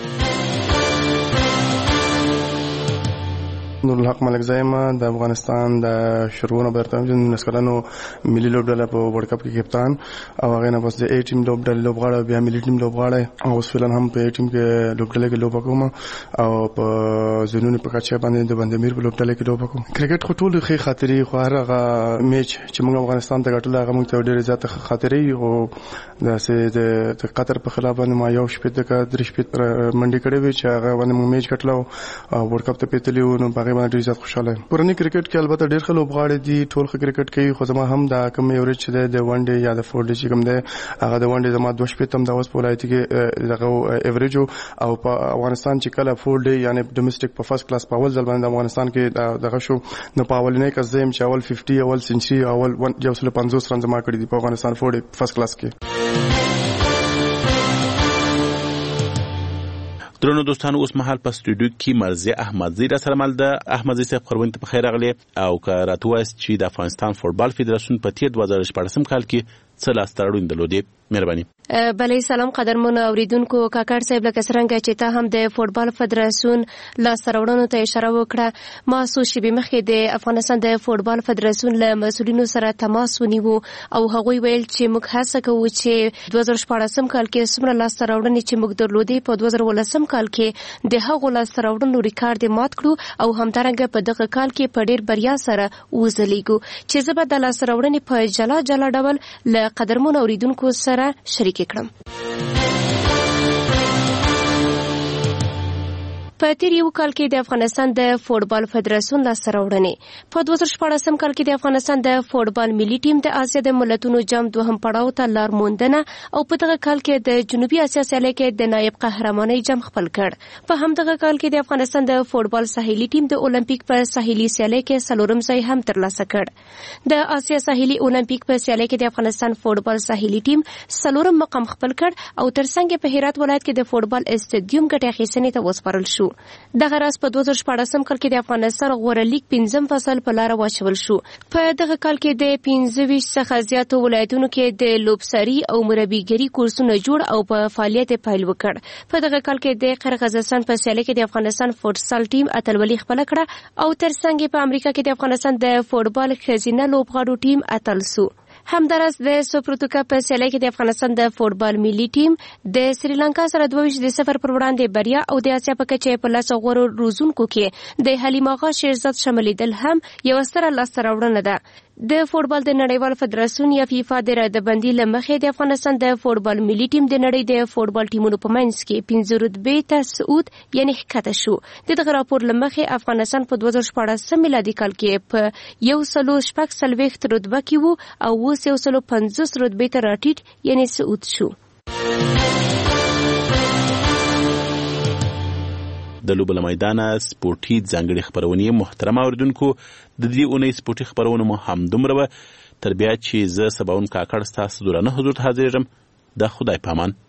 نورالحق ملکزی ما د افغانستان د شروعونه برتم نسکلانو ملي لوبډله په ورلد کپ کې کپتان او هغه نه پس د A ټیم لوبډله لوبغاړی بیا ملي ټیم لوبغاړی او فعلا هم په A ټیم کې لوبډله کې لوب کوم او په زونونو په کچه باندې د بندمیر په لوبډله کې لوب کوم. کرکټ خو ټول ښه خاطرې خو هغه میچ چې موږ افغانستان ته ګټل هغه موږ ته ډېر زیات خاطرې او د قطر په خلاف باندې ما یو شپه د 3 شپه منډي کړې وي چې هغه باندې موږ میچ ګټلو او ورلد کپ ته پیتلیو نو هغه باندې ډېر زیات خوشاله یم. پرونی کرکټ کې البته ډېر ښه لوبغاړي دي ټول ښه کرکټ کوي خو زما هم د کم ایوریج چې د 1 ډے یا د 4 ډے چې کوم دی هغه د 1 ډے زما 2 شپه تم د اوس په ولایت کې دغه ایوریج او په افغانستان چې کله 4 ډے یعنی ډومېسټک په فرست کلاس په اول ځل باندې افغانستان کې دغه شو نو په اولنې کې زم چې اول 50 اول سنچري اول 150 رن زما کړی دي په افغانستان 4 ډے فرست کلاس کې. درنو دوستانو اوس مهال په سټوډیو کې مرزي احمدزی را سره مل ده. احمدزی صاحب خبرونه ته بخیر راغلی او که راته وایست چې د افغانستان فوټبال فدراسیون په تیر 2014 کال کې څه لاسته راوړنې درلودې؟ مهرباني. بلې سلام قدرمنو اوریدونکو. کاکړ صاحب لکه څرنګه چې ته هم د فوټبال فدراسیون لاسته راوړنو ته اشاره وکړه ما څو شېبې مخکې د افغانستان د فوټبال فدراسیون له مسؤلینو سره تماس ونیو او هغوی ویل چې موږ هڅه کوو چې 2014 کال کې څومره لاسته راوړنې چې موږ درلودې په 2018 کال کې د هغو لاسته راوړنو ریکارډ مات کړو او همدارنګه په دغه کال کې په ډېر بریا سره وځلیږو چې زه به د لاسته راوړنې په جلا جلا ډول له قدرمنو اوریدونکو سره شریک کړم. په تیر یو کال کې د افغانستان د فوټبال فدراسیون لاسته راوړنې په 2014 کال کې د افغانستان د فوټبال ملي ټیم د اسیا د ملتونو جام دوهم پړاو ته لار موندنه او په دغه کال کې د جنوبي اسیا سیالۍ کې د نایب قهرمانۍ جام خپل کړ په همدغه کال کې د افغانستان د فوټبال ساحلي ټیم د اولمپیک په ساحلي سیالۍ کې څلورم ځای هم ترلاسه کړ د اسیا ساحلي اولمپیک په سیالۍ کې د افغانستان فوټبال ساحلي ټیم څلورم مقام خپل کړ او ترڅنګ په هرات ولایت کې د فوټبال استادیوم ګټه اخیستنې ته وسپارل شو دغه راز په 2014 کال کې د افغانستان غوره لیګ 5م فصل په لار واچول شو په دغه کال کې د 25 څخه زیاتو ولایتونو کې د لوبسري او مربیګری کورسونه جوړ او په فعالیت پیل وکړ په دغه کال کې د قرغیزستان په سیالۍ کې د افغانستان فوټسال ټیم اتلولي خپل کړه او ترڅنګ په امریکا کې د افغانستان د فوټبال ښځینه لوبغاړو ټیم اتل سو همدارس د سوپرتوکا په سیالۍ کې د افغانستان د فوټبال ملي ټیم د سریلانکا سره 22-0 پر وړاندې بریا او د اسیا په کچه په لاس غوړو روزونکو کې د حلیم آغا شیرزاد شاملېدل هم یو ستره لاسته راوړنه ده د فوټبال د نړیوال فدراسیون یا فیفا د ردبندۍ له مخې د افغانستان د فوټبال ملي ټیم د نړۍ د فوټبال ټیمونو په منځ کې 15 رتبې ته صعود یعنی ښکته شو دغه راپور له مخې افغانستان په 2014 میلادي کال کې په 140 رتبه کې وو او اوس 150 رتبې ته راټیټ یعنی صعود شو د لوبو له میدانه سپورتي ځانګړي خبرونه محترم اوریدونکو د دې اونۍ سپورتي خبرونه مو هم دومره تر بیا چې زه سباون کاکړ ستاسو درنه حضور حاضرېږم د خدای پامان